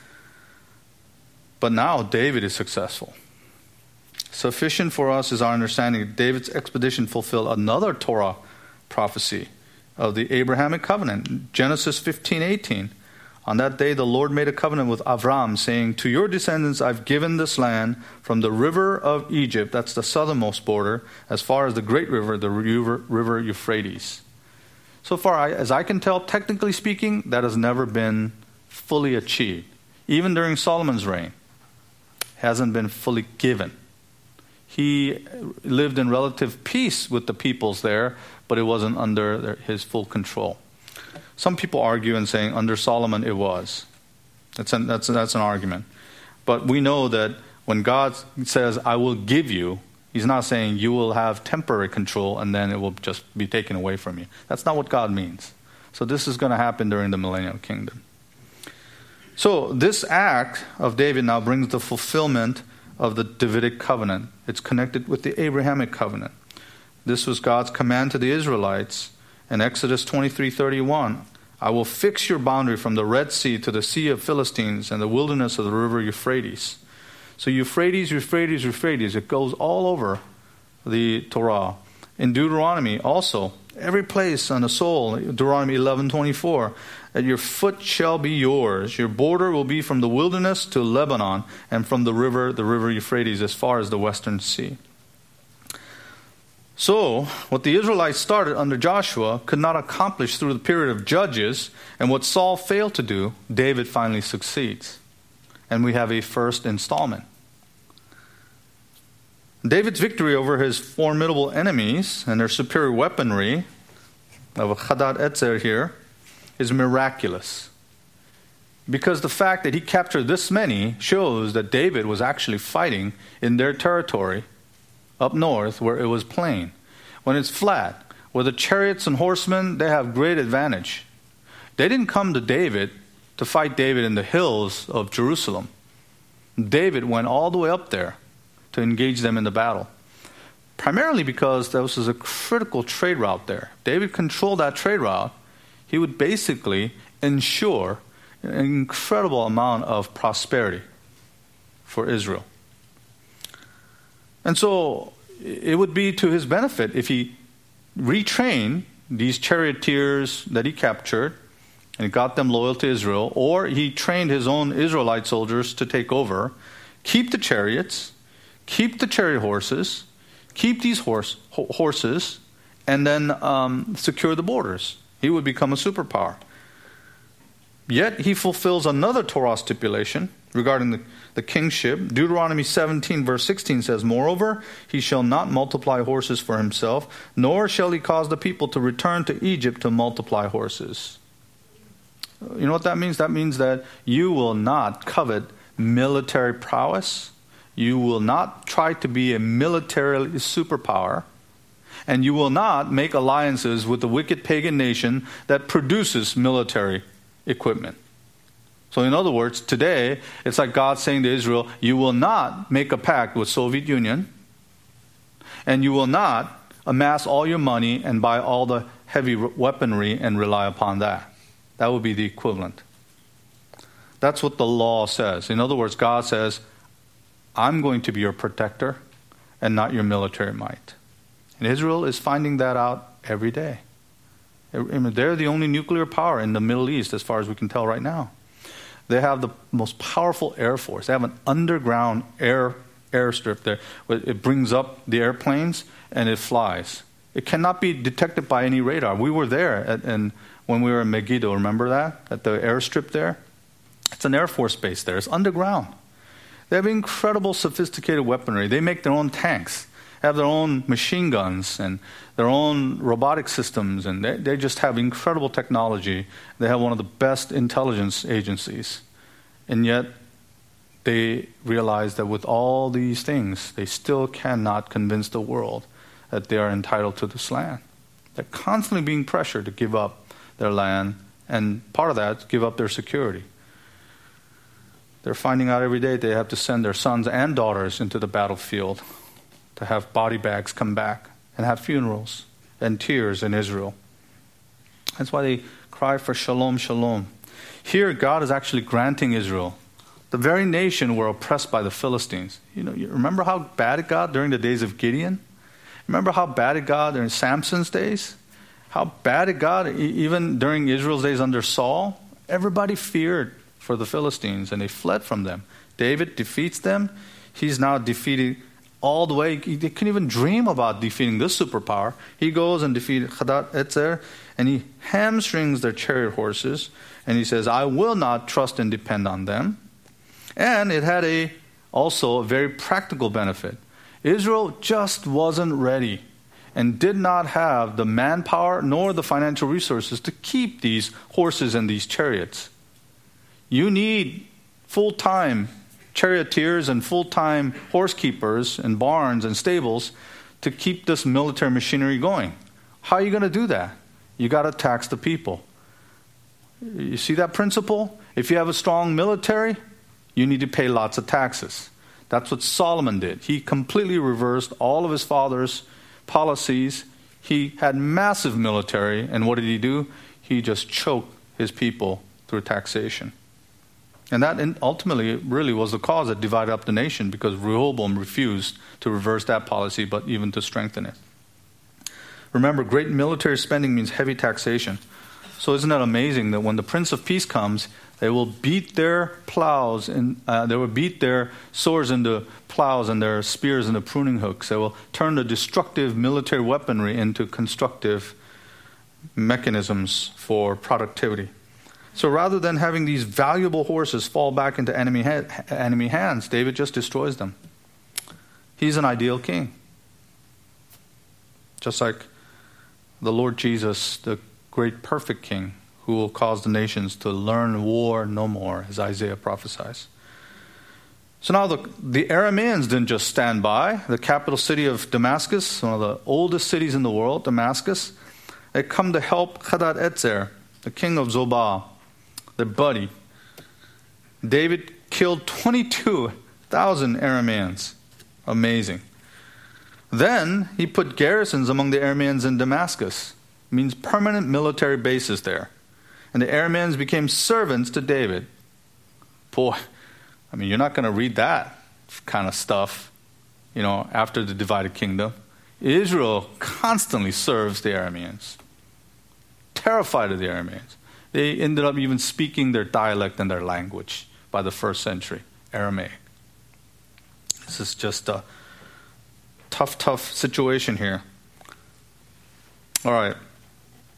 But now David is successful. Sufficient for us is our understanding that David's expedition fulfilled another Torah prophecy of the Abrahamic covenant. Genesis fifteen eighteen. On that day the Lord made a covenant with Avram, saying, to your descendants I've given this land from the river of Egypt, that's the southernmost border, as far as the great river, the river, river Euphrates. So far as I can tell, technically speaking, that has never been fully achieved. Even during Solomon's reign, it hasn't been fully given. He lived in relative peace with the peoples there, but it wasn't under their, his full control. Some people argue and saying under Solomon it was. That's an, that's, that's an argument. But we know that when God says, I will give you, he's not saying you will have temporary control and then it will just be taken away from you. That's not what God means. So this is going to happen during the millennial kingdom. So this act of David now brings the fulfillment of the Davidic covenant. It's connected with the Abrahamic covenant. This was God's command to the Israelites in Exodus twenty-three thirty-one. I will fix your boundary from the Red Sea to the Sea of Philistines and the wilderness of the river Euphrates. So Euphrates, Euphrates, Euphrates, it goes all over the Torah. In Deuteronomy also, every place on the soul, Deuteronomy eleven twenty-four, that your foot shall be yours. Your border will be from the wilderness to Lebanon and from the river, the river Euphrates, as far as the western sea. So, what the Israelites started under Joshua could not accomplish through the period of Judges, and what Saul failed to do, David finally succeeds. And we have a first installment. David's victory over his formidable enemies and their superior weaponry, of Hadad Etzer here, is miraculous. Because the fact that he captured this many shows that David was actually fighting in their territory up north where it was plain. When it's flat, where the chariots and horsemen, they have great advantage. They didn't come to David to fight David in the hills of Jerusalem. David went all the way up there to engage them in the battle. Primarily because this was a critical trade route there. David controlled that trade route. He would basically ensure an incredible amount of prosperity for Israel. And so it would be to his benefit if he retrained these charioteers that he captured and got them loyal to Israel, or he trained his own Israelite soldiers to take over, keep the chariots, keep the chariot horses, keep these horse, ho- horses, and then um, secure the borders. He would become a superpower. Yet he fulfills another Torah stipulation regarding the, the kingship. Deuteronomy seventeen verse sixteen says, "Moreover, he shall not multiply horses for himself, nor shall he cause the people to return to Egypt to multiply horses." You know what that means? That means that you will not covet military prowess. You will not try to be a military superpower. And you will not make alliances with the wicked pagan nation that produces military equipment. So in other words, today, it's like God saying to Israel, you will not make a pact with Soviet Union, and you will not amass all your money and buy all the heavy weaponry and rely upon that. That would be the equivalent. That's what the law says. In other words, God says, I'm going to be your protector and not your military might. And Israel is finding that out every day. They're the only nuclear power in the Middle East as far as we can tell right now. They have the most powerful air force. They have an underground air airstrip there. It brings up the airplanes and it flies. It cannot be detected by any radar. We were there at, and when we were in Megiddo, remember that? At the airstrip there? It's an Air Force base there. It's underground. They have incredible sophisticated weaponry. They make their own tanks. They have their own machine guns and their own robotic systems, and they, they just have incredible technology. They have one of the best intelligence agencies. And yet, they realize that with all these things, they still cannot convince the world that they are entitled to this land. They're constantly being pressured to give up their land, and part of that, give up their security. They're finding out every day they have to send their sons and daughters into the battlefield to have body bags come back and have funerals and tears in Israel. That's why they cry for shalom, shalom. Here, God is actually granting Israel. The very nation were oppressed by the Philistines. You know, you remember how bad it got during the days of Gideon? Remember how bad it got during Samson's days? How bad it got even during Israel's days under Saul? Everybody feared for the Philistines, and they fled from them. David defeats them. He's now defeated all the way. They couldn't even dream about defeating this superpower. He goes and defeats Hadad Etzer, and he hamstrings their chariot horses, and he says, I will not trust and depend on them. And it had a also a very practical benefit. Israel just wasn't ready and did not have the manpower nor the financial resources to keep these horses and these chariots. You need full-time charioteers and full-time horse keepers and barns and stables to keep this military machinery going. How are you going to do that? You got to tax the people. You see that principle? If you have a strong military, you need to pay lots of taxes. That's what Solomon did. He completely reversed all of his father's policies. He had massive military, and what did he do? He just choked his people through taxation. And that ultimately really was the cause that divided up the nation, because Rehoboam refused to reverse that policy, but even to strengthen it. Remember, great military spending means heavy taxation. So isn't that amazing that when the Prince of Peace comes, they will beat their plows and uh, they will beat their swords into plows and their spears into pruning hooks. They will turn the destructive military weaponry into constructive mechanisms for productivity. So rather than having these valuable horses fall back into enemy ha- enemy hands, David just destroys them. He's an ideal king. Just like the Lord Jesus, the great perfect king, who will cause the nations to learn war no more, as Isaiah prophesies. So now the, the Arameans didn't just stand by. The capital city of Damascus, one of the oldest cities in the world, Damascus, they come to help Hadad Etzer, the king of Zobah, their buddy. David killed twenty-two thousand Arameans. Amazing. Then he put garrisons among the Arameans in Damascus. It means permanent military bases there. And the Arameans became servants to David. Boy, I mean, you're not going to read that kind of stuff, you know, after the divided kingdom. Israel constantly serves the Arameans. Terrified of the Arameans. They ended up even speaking their dialect and their language by the first century, Aramaic. This is just a tough, tough situation here. All right.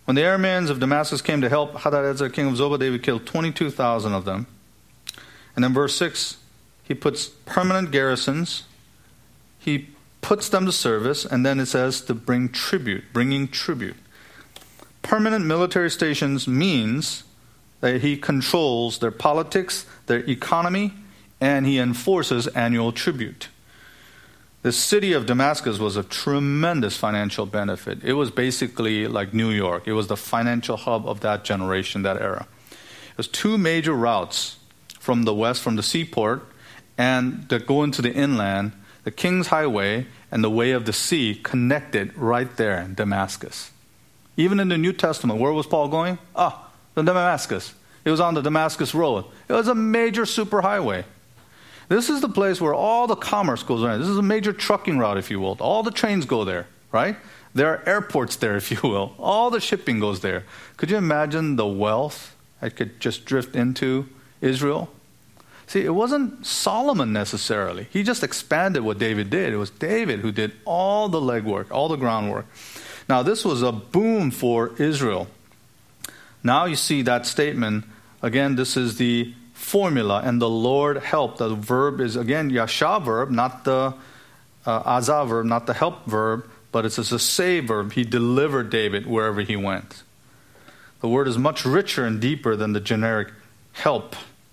When the Arameans of Damascus came to help Hadadezer, king of Zobah, David killed twenty-two thousand of them. And then verse six, he puts permanent garrisons. He puts them to service, and then it says to bring tribute, bringing tribute. Permanent military stations means that he controls their politics, their economy, and he enforces annual tribute. The city of Damascus was a tremendous financial benefit. It was basically like New York. It was the financial hub of that generation, that era. It was two major routes from the west, from the seaport, and that go into the inland. The King's Highway and the Way of the Sea connected right there in Damascus. Even in the New Testament, where was Paul going? Ah, the Damascus. It was on the Damascus Road. It was a major superhighway. This is the place where all the commerce goes around. This is a major trucking route, if you will. All the trains go there, right? There are airports there, if you will. All the shipping goes there. Could you imagine the wealth that could just drift into Israel? See, it wasn't Solomon necessarily. He just expanded what David did. It was David who did all the legwork, all the groundwork. Now, this was a boom for Israel. Now you see that statement. Again, this is the formula, and the Lord helped. The verb is, again, yasha verb, not the uh, azah verb, not the help verb, but it's a save verb. He delivered David wherever he went. The word is much richer and deeper than the generic help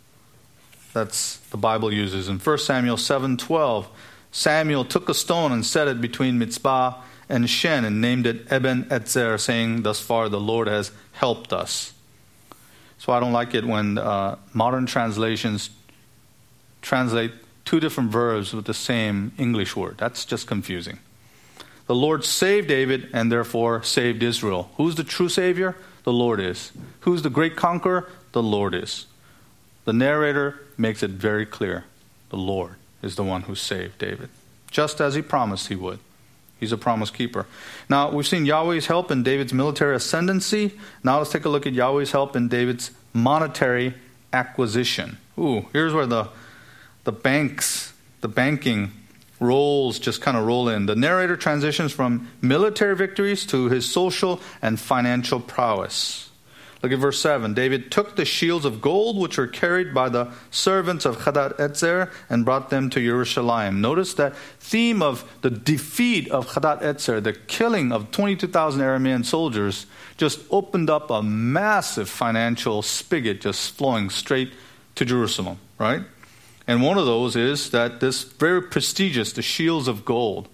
that's the Bible uses. In First Samuel seven twelve, Samuel took a stone and set it between Mitzpah and Shen and named it Eben Etzer, saying, thus far the Lord has helped us. So I don't like it when uh, modern translations translate two different verbs with the same English word. That's just confusing. The Lord saved David and therefore saved Israel. Who's the true Savior? The Lord is. Who's the great conqueror? The Lord is. The narrator makes it very clear. The Lord is the one who saved David, just as he promised he would. He's a promise keeper. Now, we've seen Yahweh's help in David's military ascendancy. Now let's take a look at Yahweh's help in David's monetary acquisition. Ooh, here's where the the banks, the banking roles just kind of roll in. The narrator transitions from military victories to his social and financial prowess. Look at verse seven. David took the shields of gold which were carried by the servants of Hadad-Etzer and brought them to Jerusalem. Notice that theme of the defeat of Hadad-Etzer, the killing of twenty-two thousand Aramean soldiers, just opened up a massive financial spigot just flowing straight to Jerusalem, right? And one of those is that this very prestigious, the shields of gold.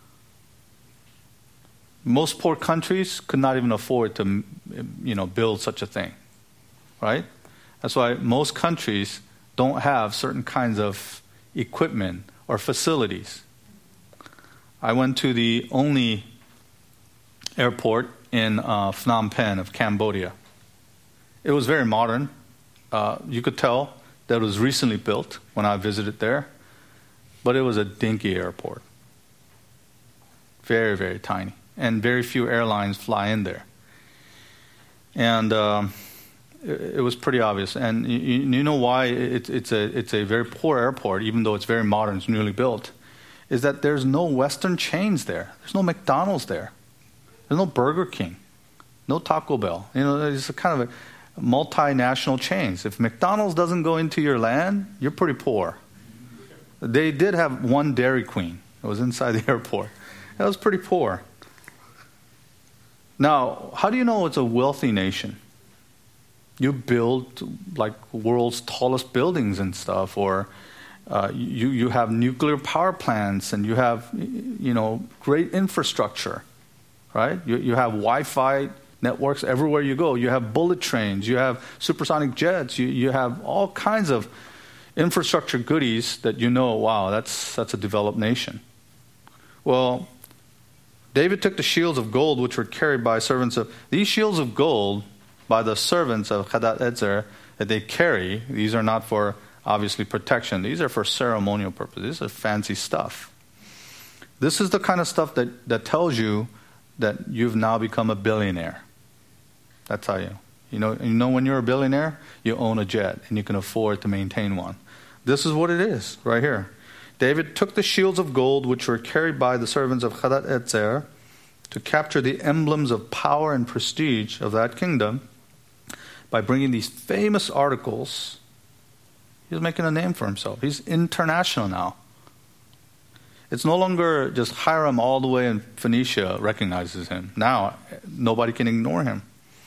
Most poor countries could not even afford to, you know, build such a thing, right? That's why most countries don't have certain kinds of equipment or facilities. I went to the only airport in uh, Phnom Penh of Cambodia. It was very modern. Uh, you could tell that it was recently built when I visited there, but it was a dinky airport. Very, very tiny. And very few airlines fly in there. And um, it, it was pretty obvious. And you, you know why it, it's a it's a very poor airport, even though it's very modern, it's newly built, is that there's no Western chains there. There's no McDonald's there. There's no Burger King, no Taco Bell. You know, it's a kind of a multinational chains. If McDonald's doesn't go into your land, you're pretty poor. They did have one Dairy Queen. It was inside the airport. That was pretty poor. Now, how do you know it's a wealthy nation? You build like world's tallest buildings and stuff, or uh, you you have nuclear power plants, and you have, you know, great infrastructure, right? You you have Wi-Fi networks everywhere you go. You have bullet trains. You have supersonic jets. You you have all kinds of infrastructure goodies that you know. Wow, that's that's a developed nation. Well, David took the shields of gold which were carried by servants of... These shields of gold by the servants of Hadad-Etzer that they carry, these are not for, obviously, protection. These are for ceremonial purposes. These are fancy stuff. This is the kind of stuff that, that tells you that you've now become a billionaire. That's how you... You know, you know when you're a billionaire, you own a jet and you can afford to maintain one. This is what it is right here. David took the shields of gold which were carried by the servants of Hadad-Etzer to capture the emblems of power and prestige of that kingdom by bringing these famous articles. He's making a name for himself. He's international now. It's no longer just Hiram all the way in Phoenicia recognizes him. Now, nobody can ignore him.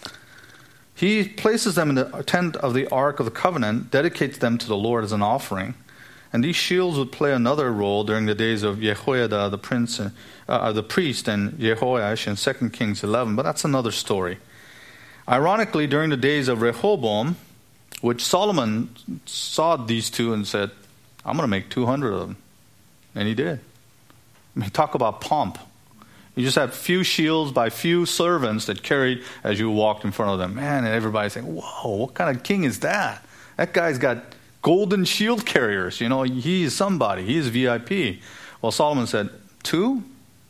He places them in the tent of the Ark of the Covenant, dedicates them to the Lord as an offering. And these shields would play another role during the days of Jehoiada, the prince, uh, the priest, and Jehoash in Second Kings eleven. But that's another story. Ironically, during the days of Rehoboam, which Solomon saw these two and said, I'm going to make two hundred of them. And he did. I mean, talk about pomp. You just had few shields by few servants that carried as you walked in front of them. Man, and everybody's saying, whoa, what kind of king is that? That guy's got golden shield carriers. You know, he's somebody. He's V I P. Well, Solomon said, two?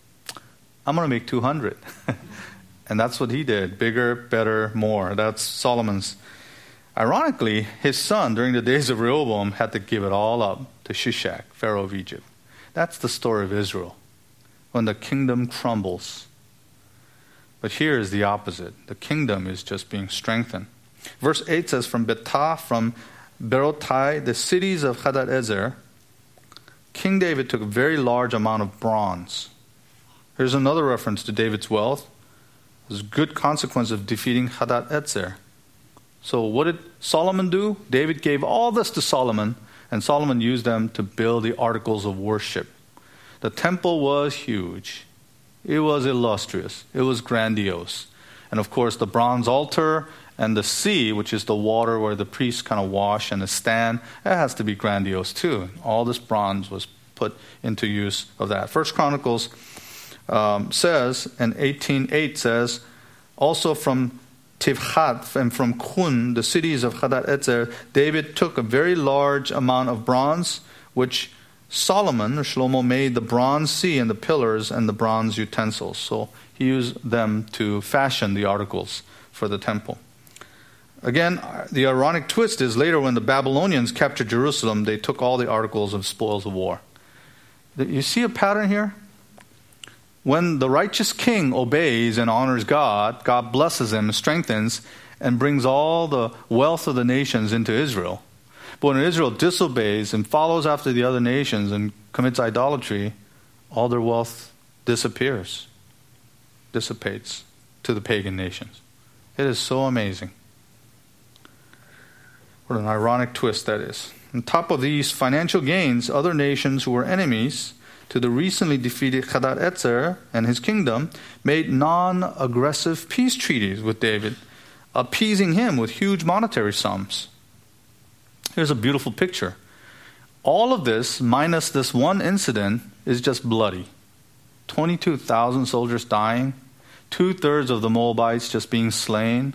I'm going to make two hundred. And that's what he did. Bigger, better, more. That's Solomon's. Ironically, his son, during the days of Rehoboam, had to give it all up to Shishak, Pharaoh of Egypt. That's the story of Israel, when the kingdom crumbles. But here is the opposite. The kingdom is just being strengthened. Verse eight says, from Betah, from Berotai, the cities of Hadadezer, King David took a very large amount of bronze. Here's another reference to David's wealth. It was a good consequence of defeating Hadadezer. So what did Solomon do? David gave all this to Solomon, and Solomon used them to build the articles of worship. The temple was huge. It was illustrious. It was grandiose. And of course, the bronze altar and the sea, which is the water where the priests kind of wash, and the stand, that has to be grandiose too. All this bronze was put into use of that. First Chronicles um, says, and eighteen eight says, also from Tivhat and from Kun, the cities of Hadadezer, David took a very large amount of bronze, which Solomon, or Shlomo, made the bronze sea and the pillars and the bronze utensils. So he used them to fashion the articles for the temple. Again, the ironic twist is later when the Babylonians captured Jerusalem, they took all the articles of spoils of war. You see a pattern here? When the righteous king obeys and honors God, God blesses him, strengthens, and brings all the wealth of the nations into Israel. But when Israel disobeys and follows after the other nations and commits idolatry, all their wealth disappears, dissipates to the pagan nations. It is so amazing. What an ironic twist that is. On top of these financial gains, other nations who were enemies to the recently defeated Hadadezer and his kingdom made non-aggressive peace treaties with David, appeasing him with huge monetary sums. Here's a beautiful picture. All of this, minus this one incident, is just bloody. twenty-two thousand soldiers dying, two-thirds of the Moabites just being slain,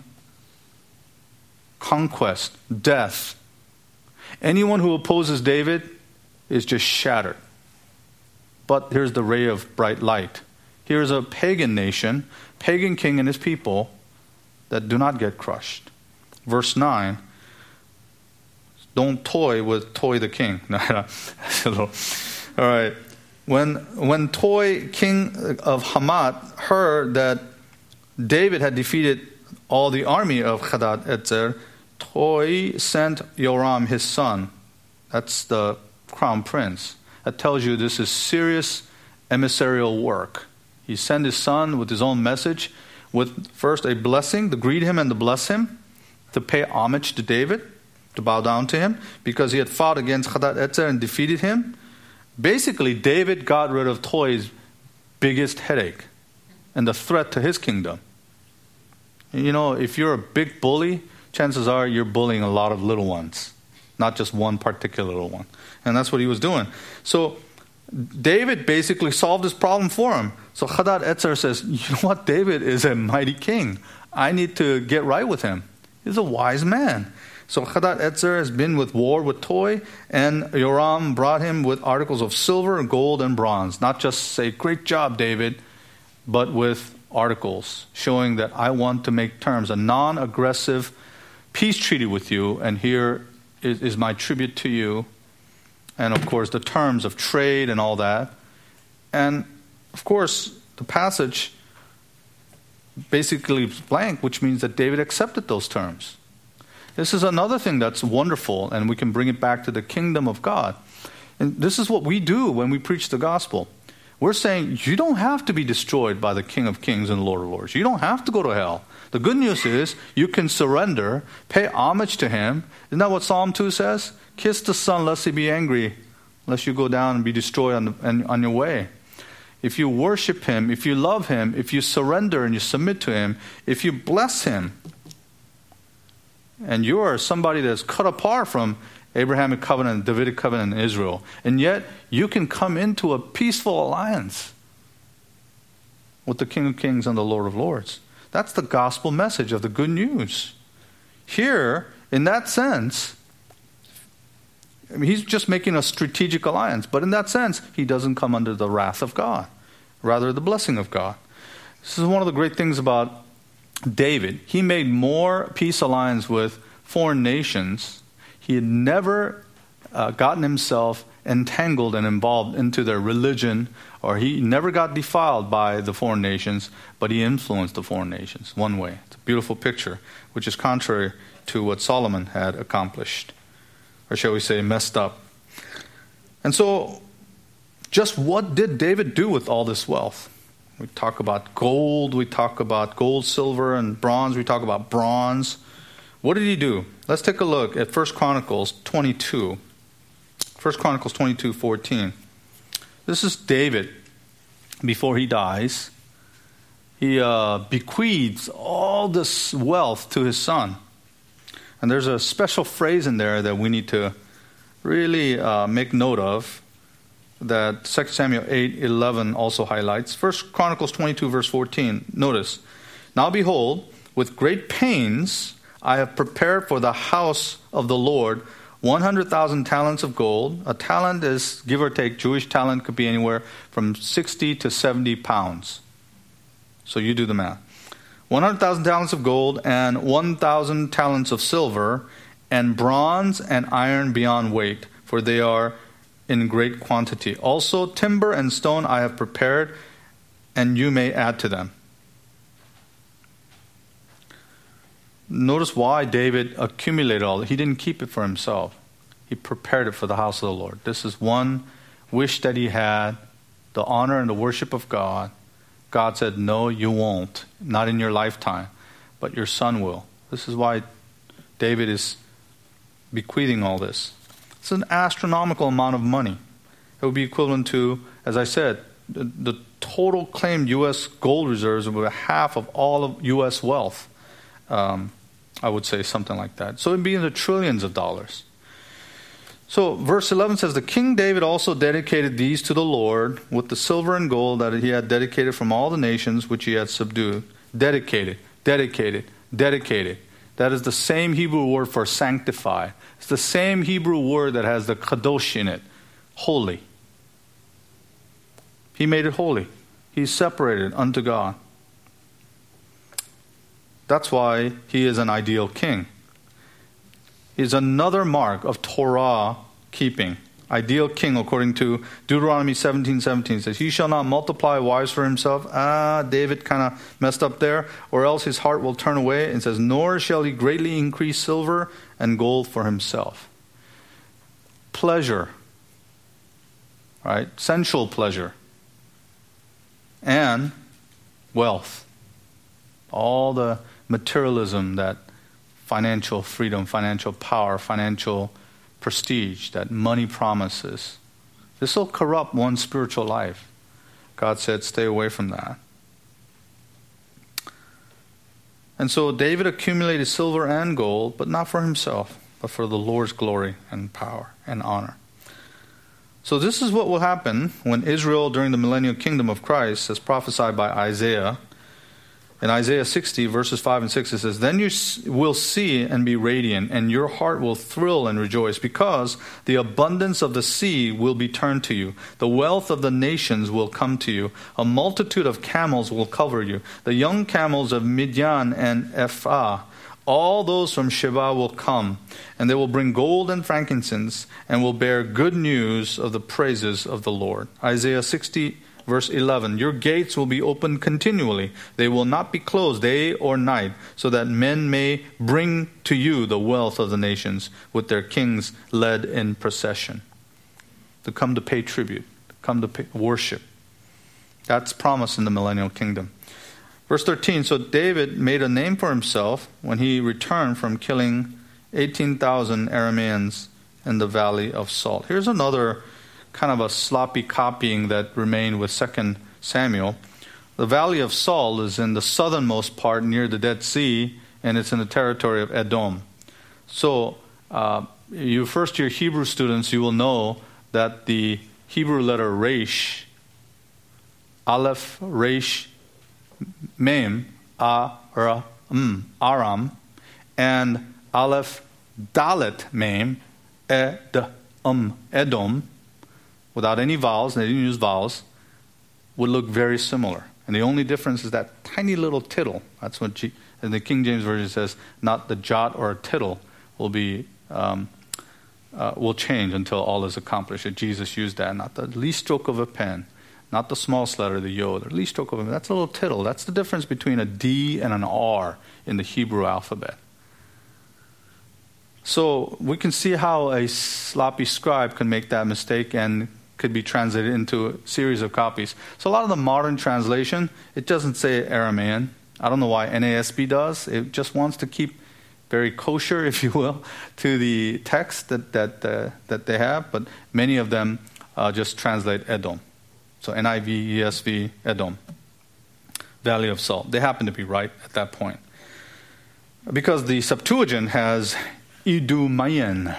conquest, death. Anyone who opposes David is just shattered. But here's the ray of bright light. Here's a pagan nation, pagan king and his people that do not get crushed. Verse nine, don't toy with Toy the king. All right. When, when Toy, king of Hamath, heard that David had defeated all the army of Hadadezer, Toy sent Joram, his son. That's the crown prince. That tells you this is serious emissarial work. He sent his son with his own message, with first a blessing, to greet him and to bless him, to pay homage to David, to bow down to him, because he had fought against Hadadezer and defeated him. Basically, David got rid of Toy's biggest headache and the threat to his kingdom. You know, if you're a big bully, chances are you're bullying a lot of little ones, not just one particular little one. And that's what he was doing. So David basically solved this problem for him. So Hadadezer says, you know what? David is a mighty king. I need to get right with him. He's a wise man. So Hadadezer has been with war with Toy, and Joram brought him with articles of silver, gold, and bronze. Not just say, great job, David, but with articles showing that I want to make terms, a non-aggressive peace treaty with you, and here is, is my tribute to you. And of course, the terms of trade and all that. And of course, the passage basically blank, which means that David accepted those terms. This is another thing that's wonderful, and we can bring it back to the kingdom of God. And this is what we do when we preach the gospel. We're saying you don't have to be destroyed by the King of Kings and Lord of Lords. You don't have to go to hell. The good news is you can surrender, pay homage to him. Isn't that what Psalm two says? Kiss the Son lest he be angry, lest you go down and be destroyed on, the, on your way. If you worship him, if you love him, if you surrender and you submit to him, if you bless him, and you are somebody that's cut apart from Abrahamic covenant, Davidic covenant in Israel, and yet you can come into a peaceful alliance with the King of Kings and the Lord of Lords. That's the gospel message of the good news. Here, in that sense, I mean, he's just making a strategic alliance, but in that sense, he doesn't come under the wrath of God, rather the blessing of God. This is one of the great things about David. He made more peace alliance with foreign nations. He had never uh, gotten himself entangled and involved into their religion, or he never got defiled by the foreign nations, but he influenced the foreign nations one way. It's a beautiful picture, which is contrary to what Solomon had accomplished, or shall we say messed up. And so, just what did David do with all this wealth? We talk about gold, we talk about gold, silver, and bronze, we talk about bronze. What did he do? Let's take a look at First Chronicles twenty-two. First Chronicles twenty-two fourteen. This is David before he dies. He uh, bequeaths all this wealth to his son. And there's a special phrase in there that we need to really uh, make note of, that Second Samuel eight eleven also highlights. First Chronicles twenty-two verse fourteen. Notice, now behold, with great pains I have prepared for the house of the Lord one hundred thousand talents of gold. A talent is, give or take, Jewish talent could be anywhere from sixty to seventy pounds. So you do the math. one hundred thousand talents of gold and one thousand talents of silver, and bronze and iron beyond weight, for they are in great quantity. Also timber and stone I have prepared, and you may add to them. Notice why David accumulated all. He didn't keep it for himself. He prepared it for the house of the Lord. This is one wish that he had, the honor and the worship of God. God said, no, you won't. Not in your lifetime, but your son will. This is why David is bequeathing all this. It's an astronomical amount of money. It would be equivalent to, as I said, the, the total claimed U S gold reserves of about half of all of U S wealth. Um, I would say something like that. So it would be in the trillions of dollars. So verse eleven says, the King David also dedicated these to the Lord with the silver and gold that he had dedicated from all the nations which he had subdued. Dedicated, dedicated, dedicated. That is the same Hebrew word for sanctify. It's the same Hebrew word that has the kadosh in it. Holy. He made it holy. He separated unto God. That's why he is an ideal king. Is another mark of Torah keeping. Ideal king, according to Deuteronomy seventeen seventeen, says, he shall not multiply wives for himself. Ah, David kind of messed up there. Or else his heart will turn away. And says, nor shall he greatly increase silver and gold for himself. Pleasure. Right? Sensual pleasure. And wealth. All the materialism, that financial freedom, financial power, financial prestige that money promises. This will corrupt one's spiritual life. God said, stay away from that. And so David accumulated silver and gold, but not for himself, but for the Lord's glory and power and honor. So this is what will happen when Israel, during the millennial kingdom of Christ, as prophesied by Isaiah. In Isaiah sixty, verses five and six, it says, then you will see and be radiant, and your heart will thrill and rejoice, because the abundance of the sea will be turned to you. The wealth of the nations will come to you. A multitude of camels will cover you. The young camels of Midian and Ephah, all those from Sheba will come, and they will bring gold and frankincense, and will bear good news of the praises of the Lord. Isaiah sixty, Verse eleven, your gates will be opened continually. They will not be closed day or night, so that men may bring to you the wealth of the nations with their kings led in procession. To come to pay tribute, to come to pay, worship. That's promised in the millennial kingdom. Verse thirteen, so David made a name for himself when he returned from killing eighteen thousand Arameans in the Valley of Salt. Here's another kind of a sloppy copying that remained with Second Samuel. The Valley of Salt is in the southernmost part near the Dead Sea, and it's in the territory of Edom. So, uh, you first year Hebrew students, you will know that the Hebrew letter Resh, Aleph, Resh, Mem, Ara, um, Aram, and Aleph, Dalet, Mem, Ed, um, Edom, without any vowels, they didn't use vowels, would look very similar. And the only difference is that tiny little tittle. That's what G, and the King James Version says, not the jot or a tittle will be um, uh, will change until all is accomplished. Jesus used that, not the least stroke of a pen, not the smallest letter, the yod, the least stroke of a pen. That's a little tittle. That's the difference between a D and an R in the Hebrew alphabet. So we can see how a sloppy scribe can make that mistake and could be translated into a series of copies. So a lot of the modern translation, it doesn't say Aramean. I don't know why N A S B does. It just wants to keep very kosher, if you will, to the text that that uh, that they have. But many of them uh, just translate Edom. So N I V, E S V, Edom, Valley of Salt. They happen to be right at that point. Because the Septuagint has Idumaean,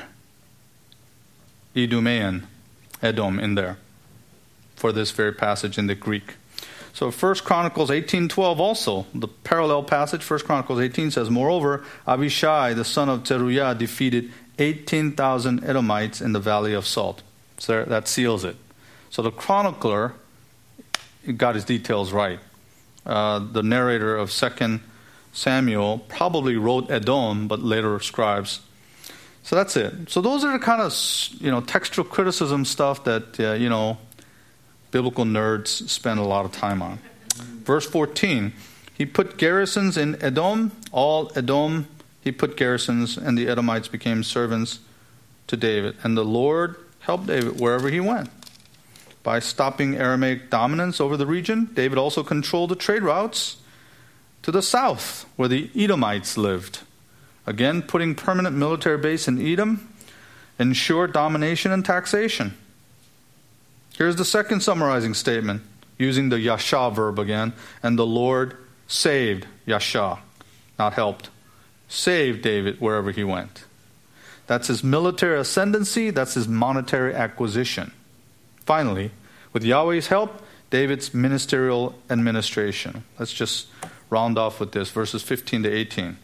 Idumaean, Edom in there for this very passage in the Greek. So First Chronicles eighteen twelve also, the parallel passage, First Chronicles eighteen says, moreover, Abishai, the son of Zeruiah, defeated eighteen thousand Edomites in the Valley of Salt. So that seals it. So the chronicler got his details right. Uh, the narrator of Second Samuel probably wrote Edom, but later scribes. So that's it. So those are the kind of, you know, textual criticism stuff that, uh, you know, biblical nerds spend a lot of time on. Verse fourteen, he put garrisons in Edom, all Edom, he put garrisons, and the Edomites became servants to David. And the Lord helped David wherever he went. By stopping Aramaic dominance over the region, David also controlled the trade routes to the south, where the Edomites lived. Again, putting permanent military base in Edom ensured domination and taxation. Here's the second summarizing statement, using the yasha verb again. And the Lord saved, yasha, not helped, saved David wherever he went. That's his military ascendancy, that's his monetary acquisition. Finally, with Yahweh's help, David's ministerial administration. Let's just round off with this, verses fifteen to eighteen.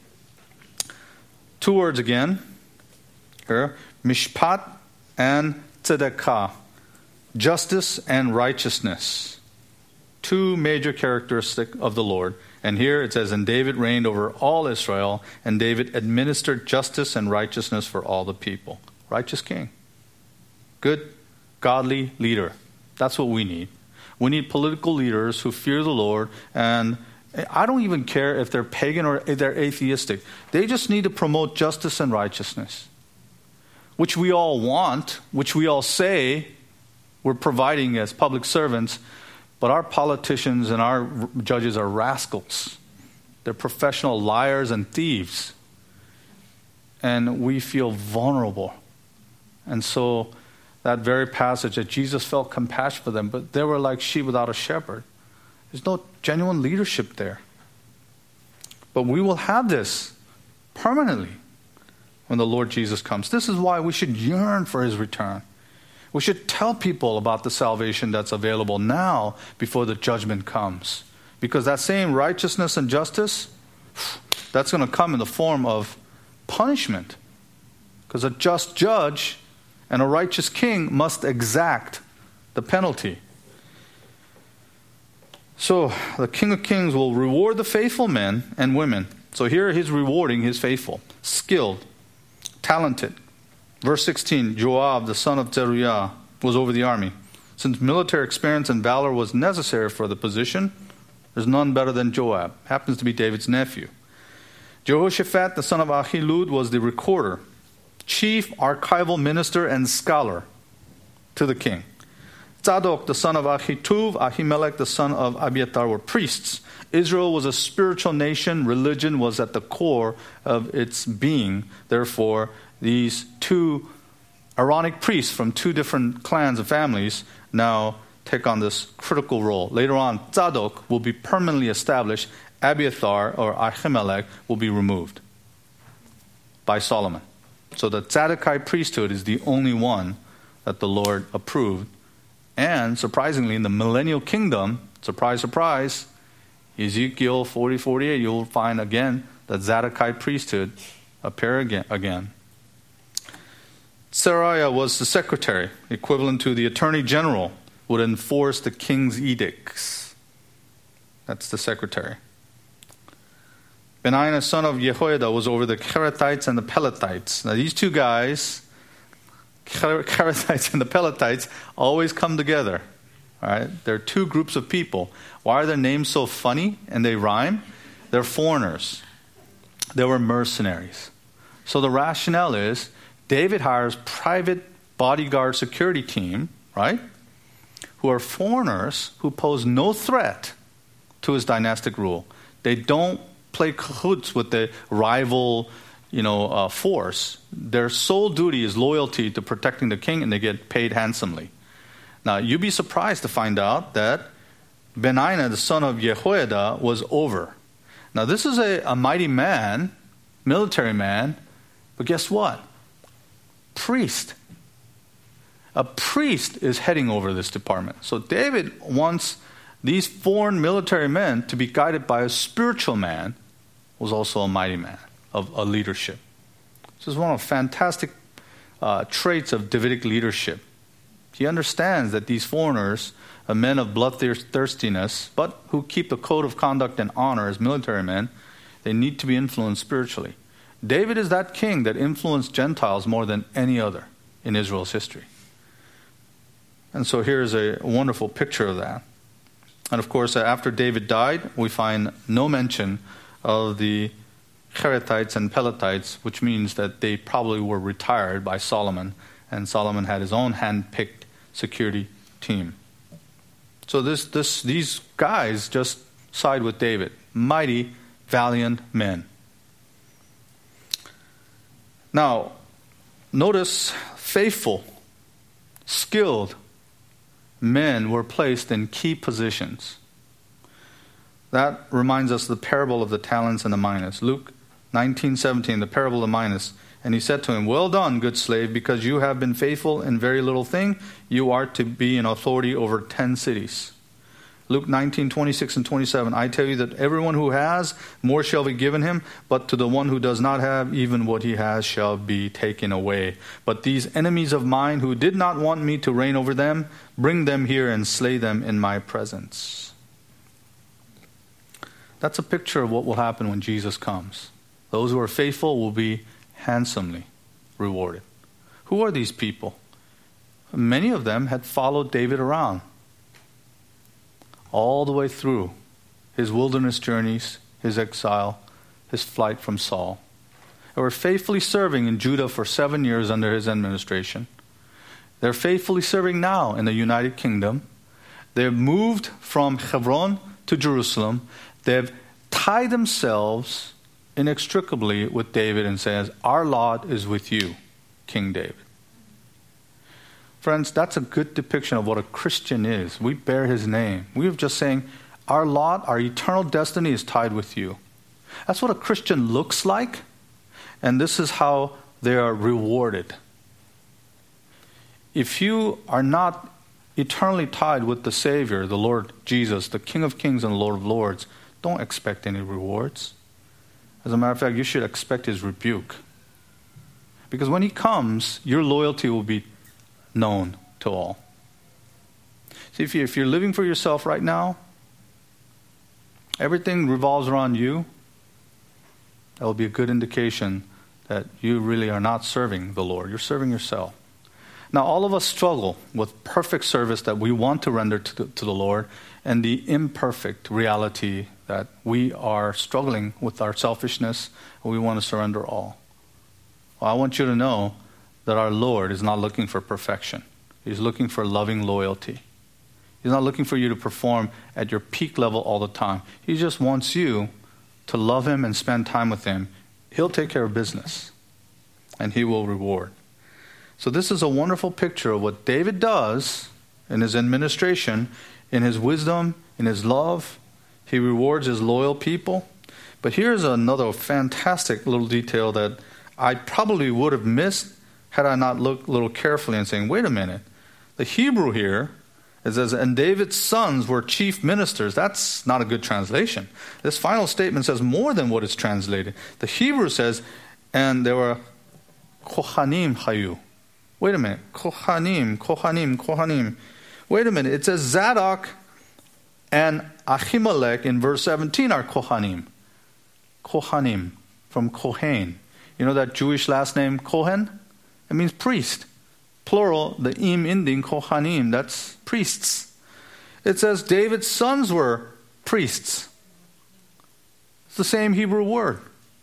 Two words again, here, mishpat and tzedakah. Justice and righteousness. Two major characteristics of the Lord. And here it says, and David reigned over all Israel, and David administered justice and righteousness for all the people. Righteous king. Good, godly leader. That's what we need. We need political leaders who fear the Lord, and I don't even care if they're pagan or if they're atheistic. They just need to promote justice and righteousness, which we all want, which we all say we're providing as public servants, but our politicians and our judges are rascals. They're professional liars and thieves. And we feel vulnerable. And so that very passage that Jesus felt compassion for them, but they were like sheep without a shepherd. There's no genuine leadership there. But we will have this permanently when the Lord Jesus comes. This is why we should yearn for his return. We should tell people about the salvation that's available now before the judgment comes. Because that same righteousness and justice, that's going to come in the form of punishment. Because a just judge and a righteous king must exact the penalty. So the King of Kings will reward the faithful men and women. So here he's rewarding his faithful, skilled, talented. Verse sixteen, Joab, the son of Zeruiah, was over the army. Since military experience and valor was necessary for the position, there's none better than Joab. Happens to be David's nephew. Jehoshaphat, the son of Ahilud, was the recorder, chief archival minister and scholar to the king. Zadok, the son of Ahituv, Ahimelech, the son of Abiathar, were priests. Israel was a spiritual nation. Religion was at the core of its being. Therefore, these two Aaronic priests from two different clans and families now take on this critical role. Later on, Zadok will be permanently established. Abiathar, or Ahimelech, will be removed by Solomon. So the Zadokite priesthood is the only one that the Lord approved. And surprisingly, in the millennial kingdom, surprise, surprise, Ezekiel forty forty-eight, you'll find again the Zadokite priesthood appear again. again. Seraiah was the secretary, equivalent to the attorney general, would enforce the king's edicts. That's the secretary. Benaiah, son of Jehoiada, was over the Kerethites and the Pelethites. Now these two guys, Kerethites and the Pelethites, always come together. All right? They're two groups of people. Why are their names so funny and they rhyme? They're foreigners. They were mercenaries. So the rationale is David hires private bodyguard security team, right, who are foreigners who pose no threat to his dynastic rule. They don't play cahoots with the rival, you know, uh, force. Their sole duty is loyalty to protecting the king, and they get paid handsomely. Now, you'd be surprised to find out that Benaiah, the son of Jehoiada, was over. Now, this is a, a mighty man, military man, but guess what? Priest. A priest is heading over this department. So David wants these foreign military men to be guided by a spiritual man who was also a mighty man of a leadership. This is one of the fantastic uh, traits of Davidic leadership. He understands that these foreigners are men of bloodthirstiness, but who keep the code of conduct and honor as military men. They need to be influenced spiritually. David is that king that influenced Gentiles more than any other in Israel's history. And so here's a wonderful picture of that. And of course, after David died, we find no mention of the Kerethites and Pelethites, which means that they probably were retired by Solomon, and Solomon had his own hand-picked security team. So this, this, these guys just side with David. Mighty, valiant men. Now, notice faithful, skilled men were placed in key positions. That reminds us of the parable of the talents and the minas. Luke nineteen seventeen, the parable of the minas. And he said to him, "Well done, good slave, because you have been faithful in very little thing, you are to be in authority over ten cities." Luke nineteen twenty-six and twenty-seven, "I tell you that everyone who has, more shall be given him, but to the one who does not have, even what he has shall be taken away. But these enemies of mine who did not want me to reign over them, bring them here and slay them in my presence." That's a picture of what will happen when Jesus comes. Those who are faithful will be handsomely rewarded. Who are these people? Many of them had followed David around all the way through his wilderness journeys, his exile, his flight from Saul. They were faithfully serving in Judah for seven years under his administration. They're faithfully serving now in the United Kingdom. They've moved from Hebron to Jerusalem. They've tied themselves inextricably with David and says, "Our lot is with you, King David." Friends, that's a good depiction of what a Christian is. We bear his name. We're just saying, our lot, our eternal destiny is tied with you. That's what a Christian looks like, and this is how they are rewarded. If you are not eternally tied with the Savior, the Lord Jesus, the King of Kings and the Lord of Lords, don't expect any rewards. As a matter of fact, you should expect his rebuke. Because when he comes, your loyalty will be known to all. See, if, you, if you're living for yourself right now, everything revolves around you, that will be a good indication that you really are not serving the Lord. You're serving yourself. Now, all of us struggle with perfect service that we want to render to the, to the Lord and the imperfect reality that we are struggling with our selfishness and we want to surrender all. Well, I want you to know that our Lord is not looking for perfection. He's looking for loving loyalty. He's not looking for you to perform at your peak level all the time. He just wants you to love Him and spend time with Him. He'll take care of business, and He will reward. So this is a wonderful picture of what David does in his administration, in his wisdom, in his love. He rewards his loyal people. But here's another fantastic little detail that I probably would have missed had I not looked a little carefully and saying, wait a minute. The Hebrew here, it says, and David's sons were chief ministers. That's not a good translation. This final statement says more than what is translated. The Hebrew says, and there were Kohanim hayu. Wait a minute. Kohanim, Kohanim, Kohanim. Wait a minute. It says Zadok and Ahimelech in verse seventeen are Kohanim. Kohanim, from Kohen. You know that Jewish last name, Kohen? It means priest. Plural, the im ending, Kohanim, that's priests. It says David's sons were priests. It's the same Hebrew word.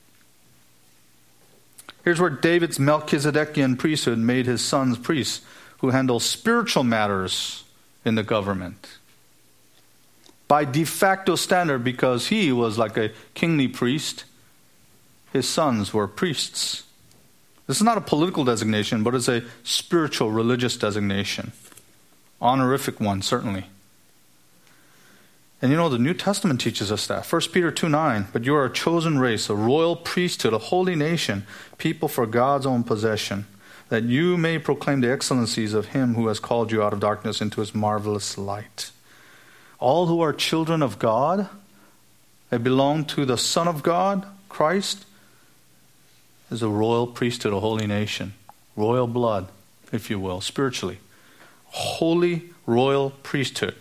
Here's where David's Melchizedekian priesthood made his sons priests who handle spiritual matters in the government. By de facto standard, because he was like a kingly priest, his sons were priests. This is not a political designation, but it's a spiritual, religious designation. Honorific one, certainly. And you know, the New Testament teaches us that. First Peter two nine, but you are a chosen race, a royal priesthood, a holy nation, people for God's own possession, that you may proclaim the excellencies of Him who has called you out of darkness into His marvelous light. All who are children of God, they belong to the Son of God, Christ, is a royal priesthood, a holy nation, royal blood, if you will, spiritually. Holy royal priesthood.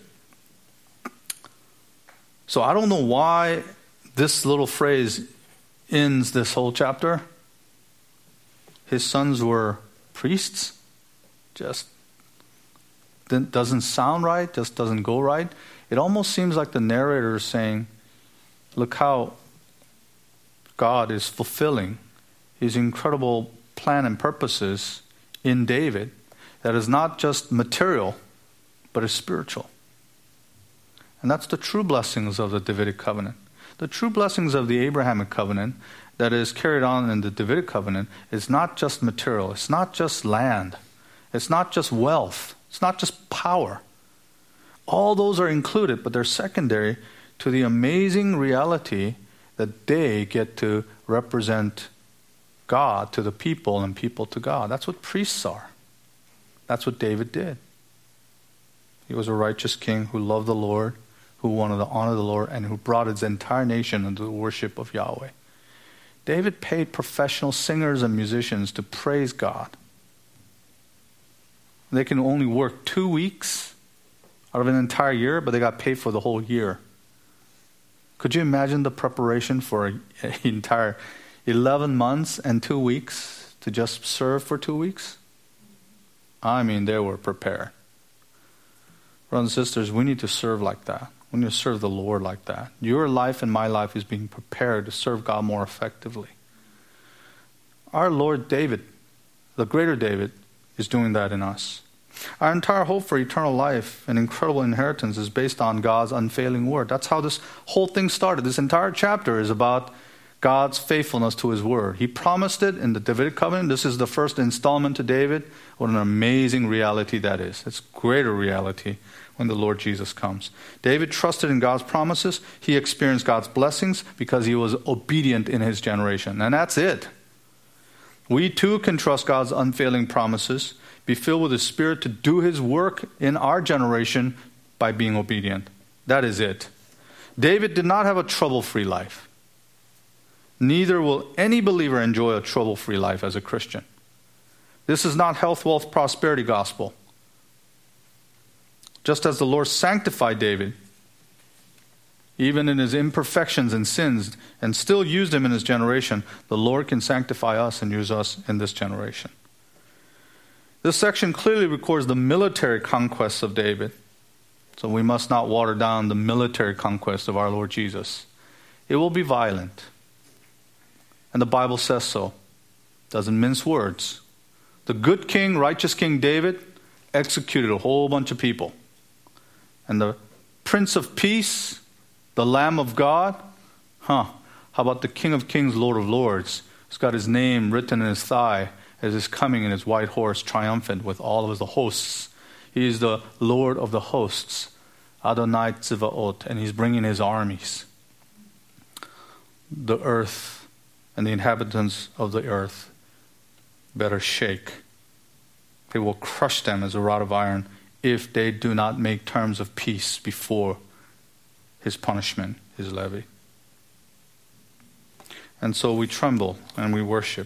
So I don't know why this little phrase ends this whole chapter. His sons were priests. Just doesn't sound right, just doesn't go right. It almost seems like the narrator is saying, look how God is fulfilling His incredible plan and purposes in David that is not just material, but is spiritual. And that's the true blessings of the Davidic covenant. The true blessings of the Abrahamic covenant that is carried on in the Davidic covenant is not just material. It's not just land. It's not just wealth. It's not just power. All those are included, but they're secondary to the amazing reality that they get to represent God to the people and people to God. That's what priests are. That's what David did. He was a righteous king who loved the Lord, who wanted to honor the Lord, and who brought his entire nation into the worship of Yahweh. David paid professional singers and musicians to praise God. They can only work two weeks out of an entire year, but they got paid for the whole year. Could you imagine the preparation for an entire eleven months and two weeks to just serve for two weeks? I mean, they were prepared. Brothers and sisters, we need to serve like that. We need to serve the Lord like that. Your life and my life is being prepared to serve God more effectively. Our Lord David, the greater David, is doing that in us. Our entire hope for eternal life and incredible inheritance is based on God's unfailing word. That's how this whole thing started. This entire chapter is about God's faithfulness to His word. He promised it in the Davidic covenant. This is the first installment to David. What an amazing reality that is. It's greater reality when the Lord Jesus comes. David trusted in God's promises. He experienced God's blessings because he was obedient in his generation. And that's it. We too can trust God's unfailing promises, be filled with His Spirit to do His work in our generation by being obedient. That is it. David did not have a trouble-free life. Neither will any believer enjoy a trouble-free life as a Christian. This is not health, wealth, prosperity gospel. Just as the Lord sanctified David, even in his imperfections and sins, and still used him in his generation, the Lord can sanctify us and use us in this generation. This section clearly records the military conquests of David. So we must not water down the military conquest of our Lord Jesus. It will be violent. And the Bible says so. Doesn't mince words. The good king, righteous King David, executed a whole bunch of people. And the Prince of Peace, the Lamb of God, huh, how about the King of Kings, Lord of Lords? He's got his name written in his thigh as he's coming in his white horse, triumphant with all of the hosts. He is the Lord of the hosts, Adonai Tzivaot, and he's bringing his armies. The earth and the inhabitants of the earth better shake. They will crush them as a rod of iron if they do not make terms of peace before his punishment is levied. And so we tremble and we worship.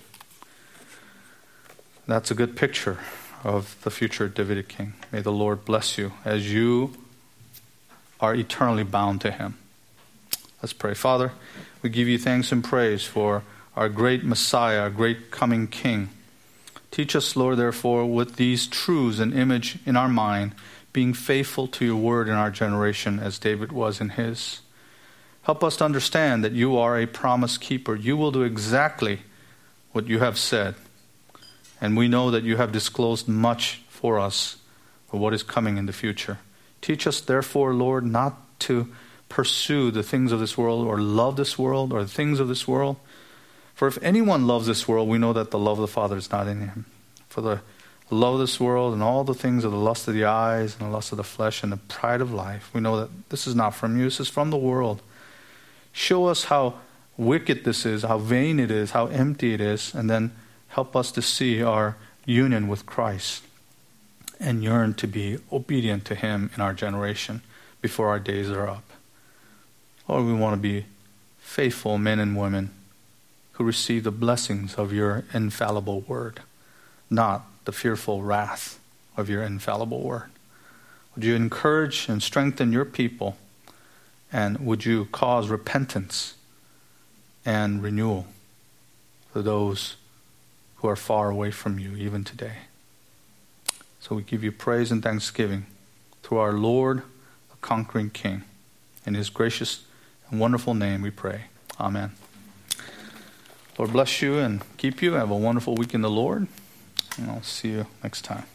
That's a good picture of the future Davidic king. May the Lord bless you as you are eternally bound to him. Let's pray. Father, we give you thanks and praise for our great Messiah, our great coming king. Teach us, Lord, therefore, with these truths and image in our mind, being faithful to your word in our generation as David was in his. Help us to understand that you are a promise keeper. You will do exactly what you have said. And we know that you have disclosed much for us for what is coming in the future. Teach us, therefore, Lord, not to pursue the things of this world or love this world or the things of this world. For if anyone loves this world, we know that the love of the Father is not in him. For the love of this world and all the things of the lust of the eyes and the lust of the flesh and the pride of life, we know that this is not from you, this is from the world. Show us how wicked this is, how vain it is, how empty it is, and then help us to see our union with Christ and yearn to be obedient to him in our generation before our days are up. Lord, we want to be faithful men and women who receive the blessings of your infallible word, not the fearful wrath of your infallible word. Would you encourage and strengthen your people, and would you cause repentance and renewal for those who are far away from you even today. So we give you praise and thanksgiving through our Lord, the conquering King. In his gracious and wonderful name we pray. Amen. Lord bless you and keep you. Have a wonderful week in the Lord. And I'll see you next time.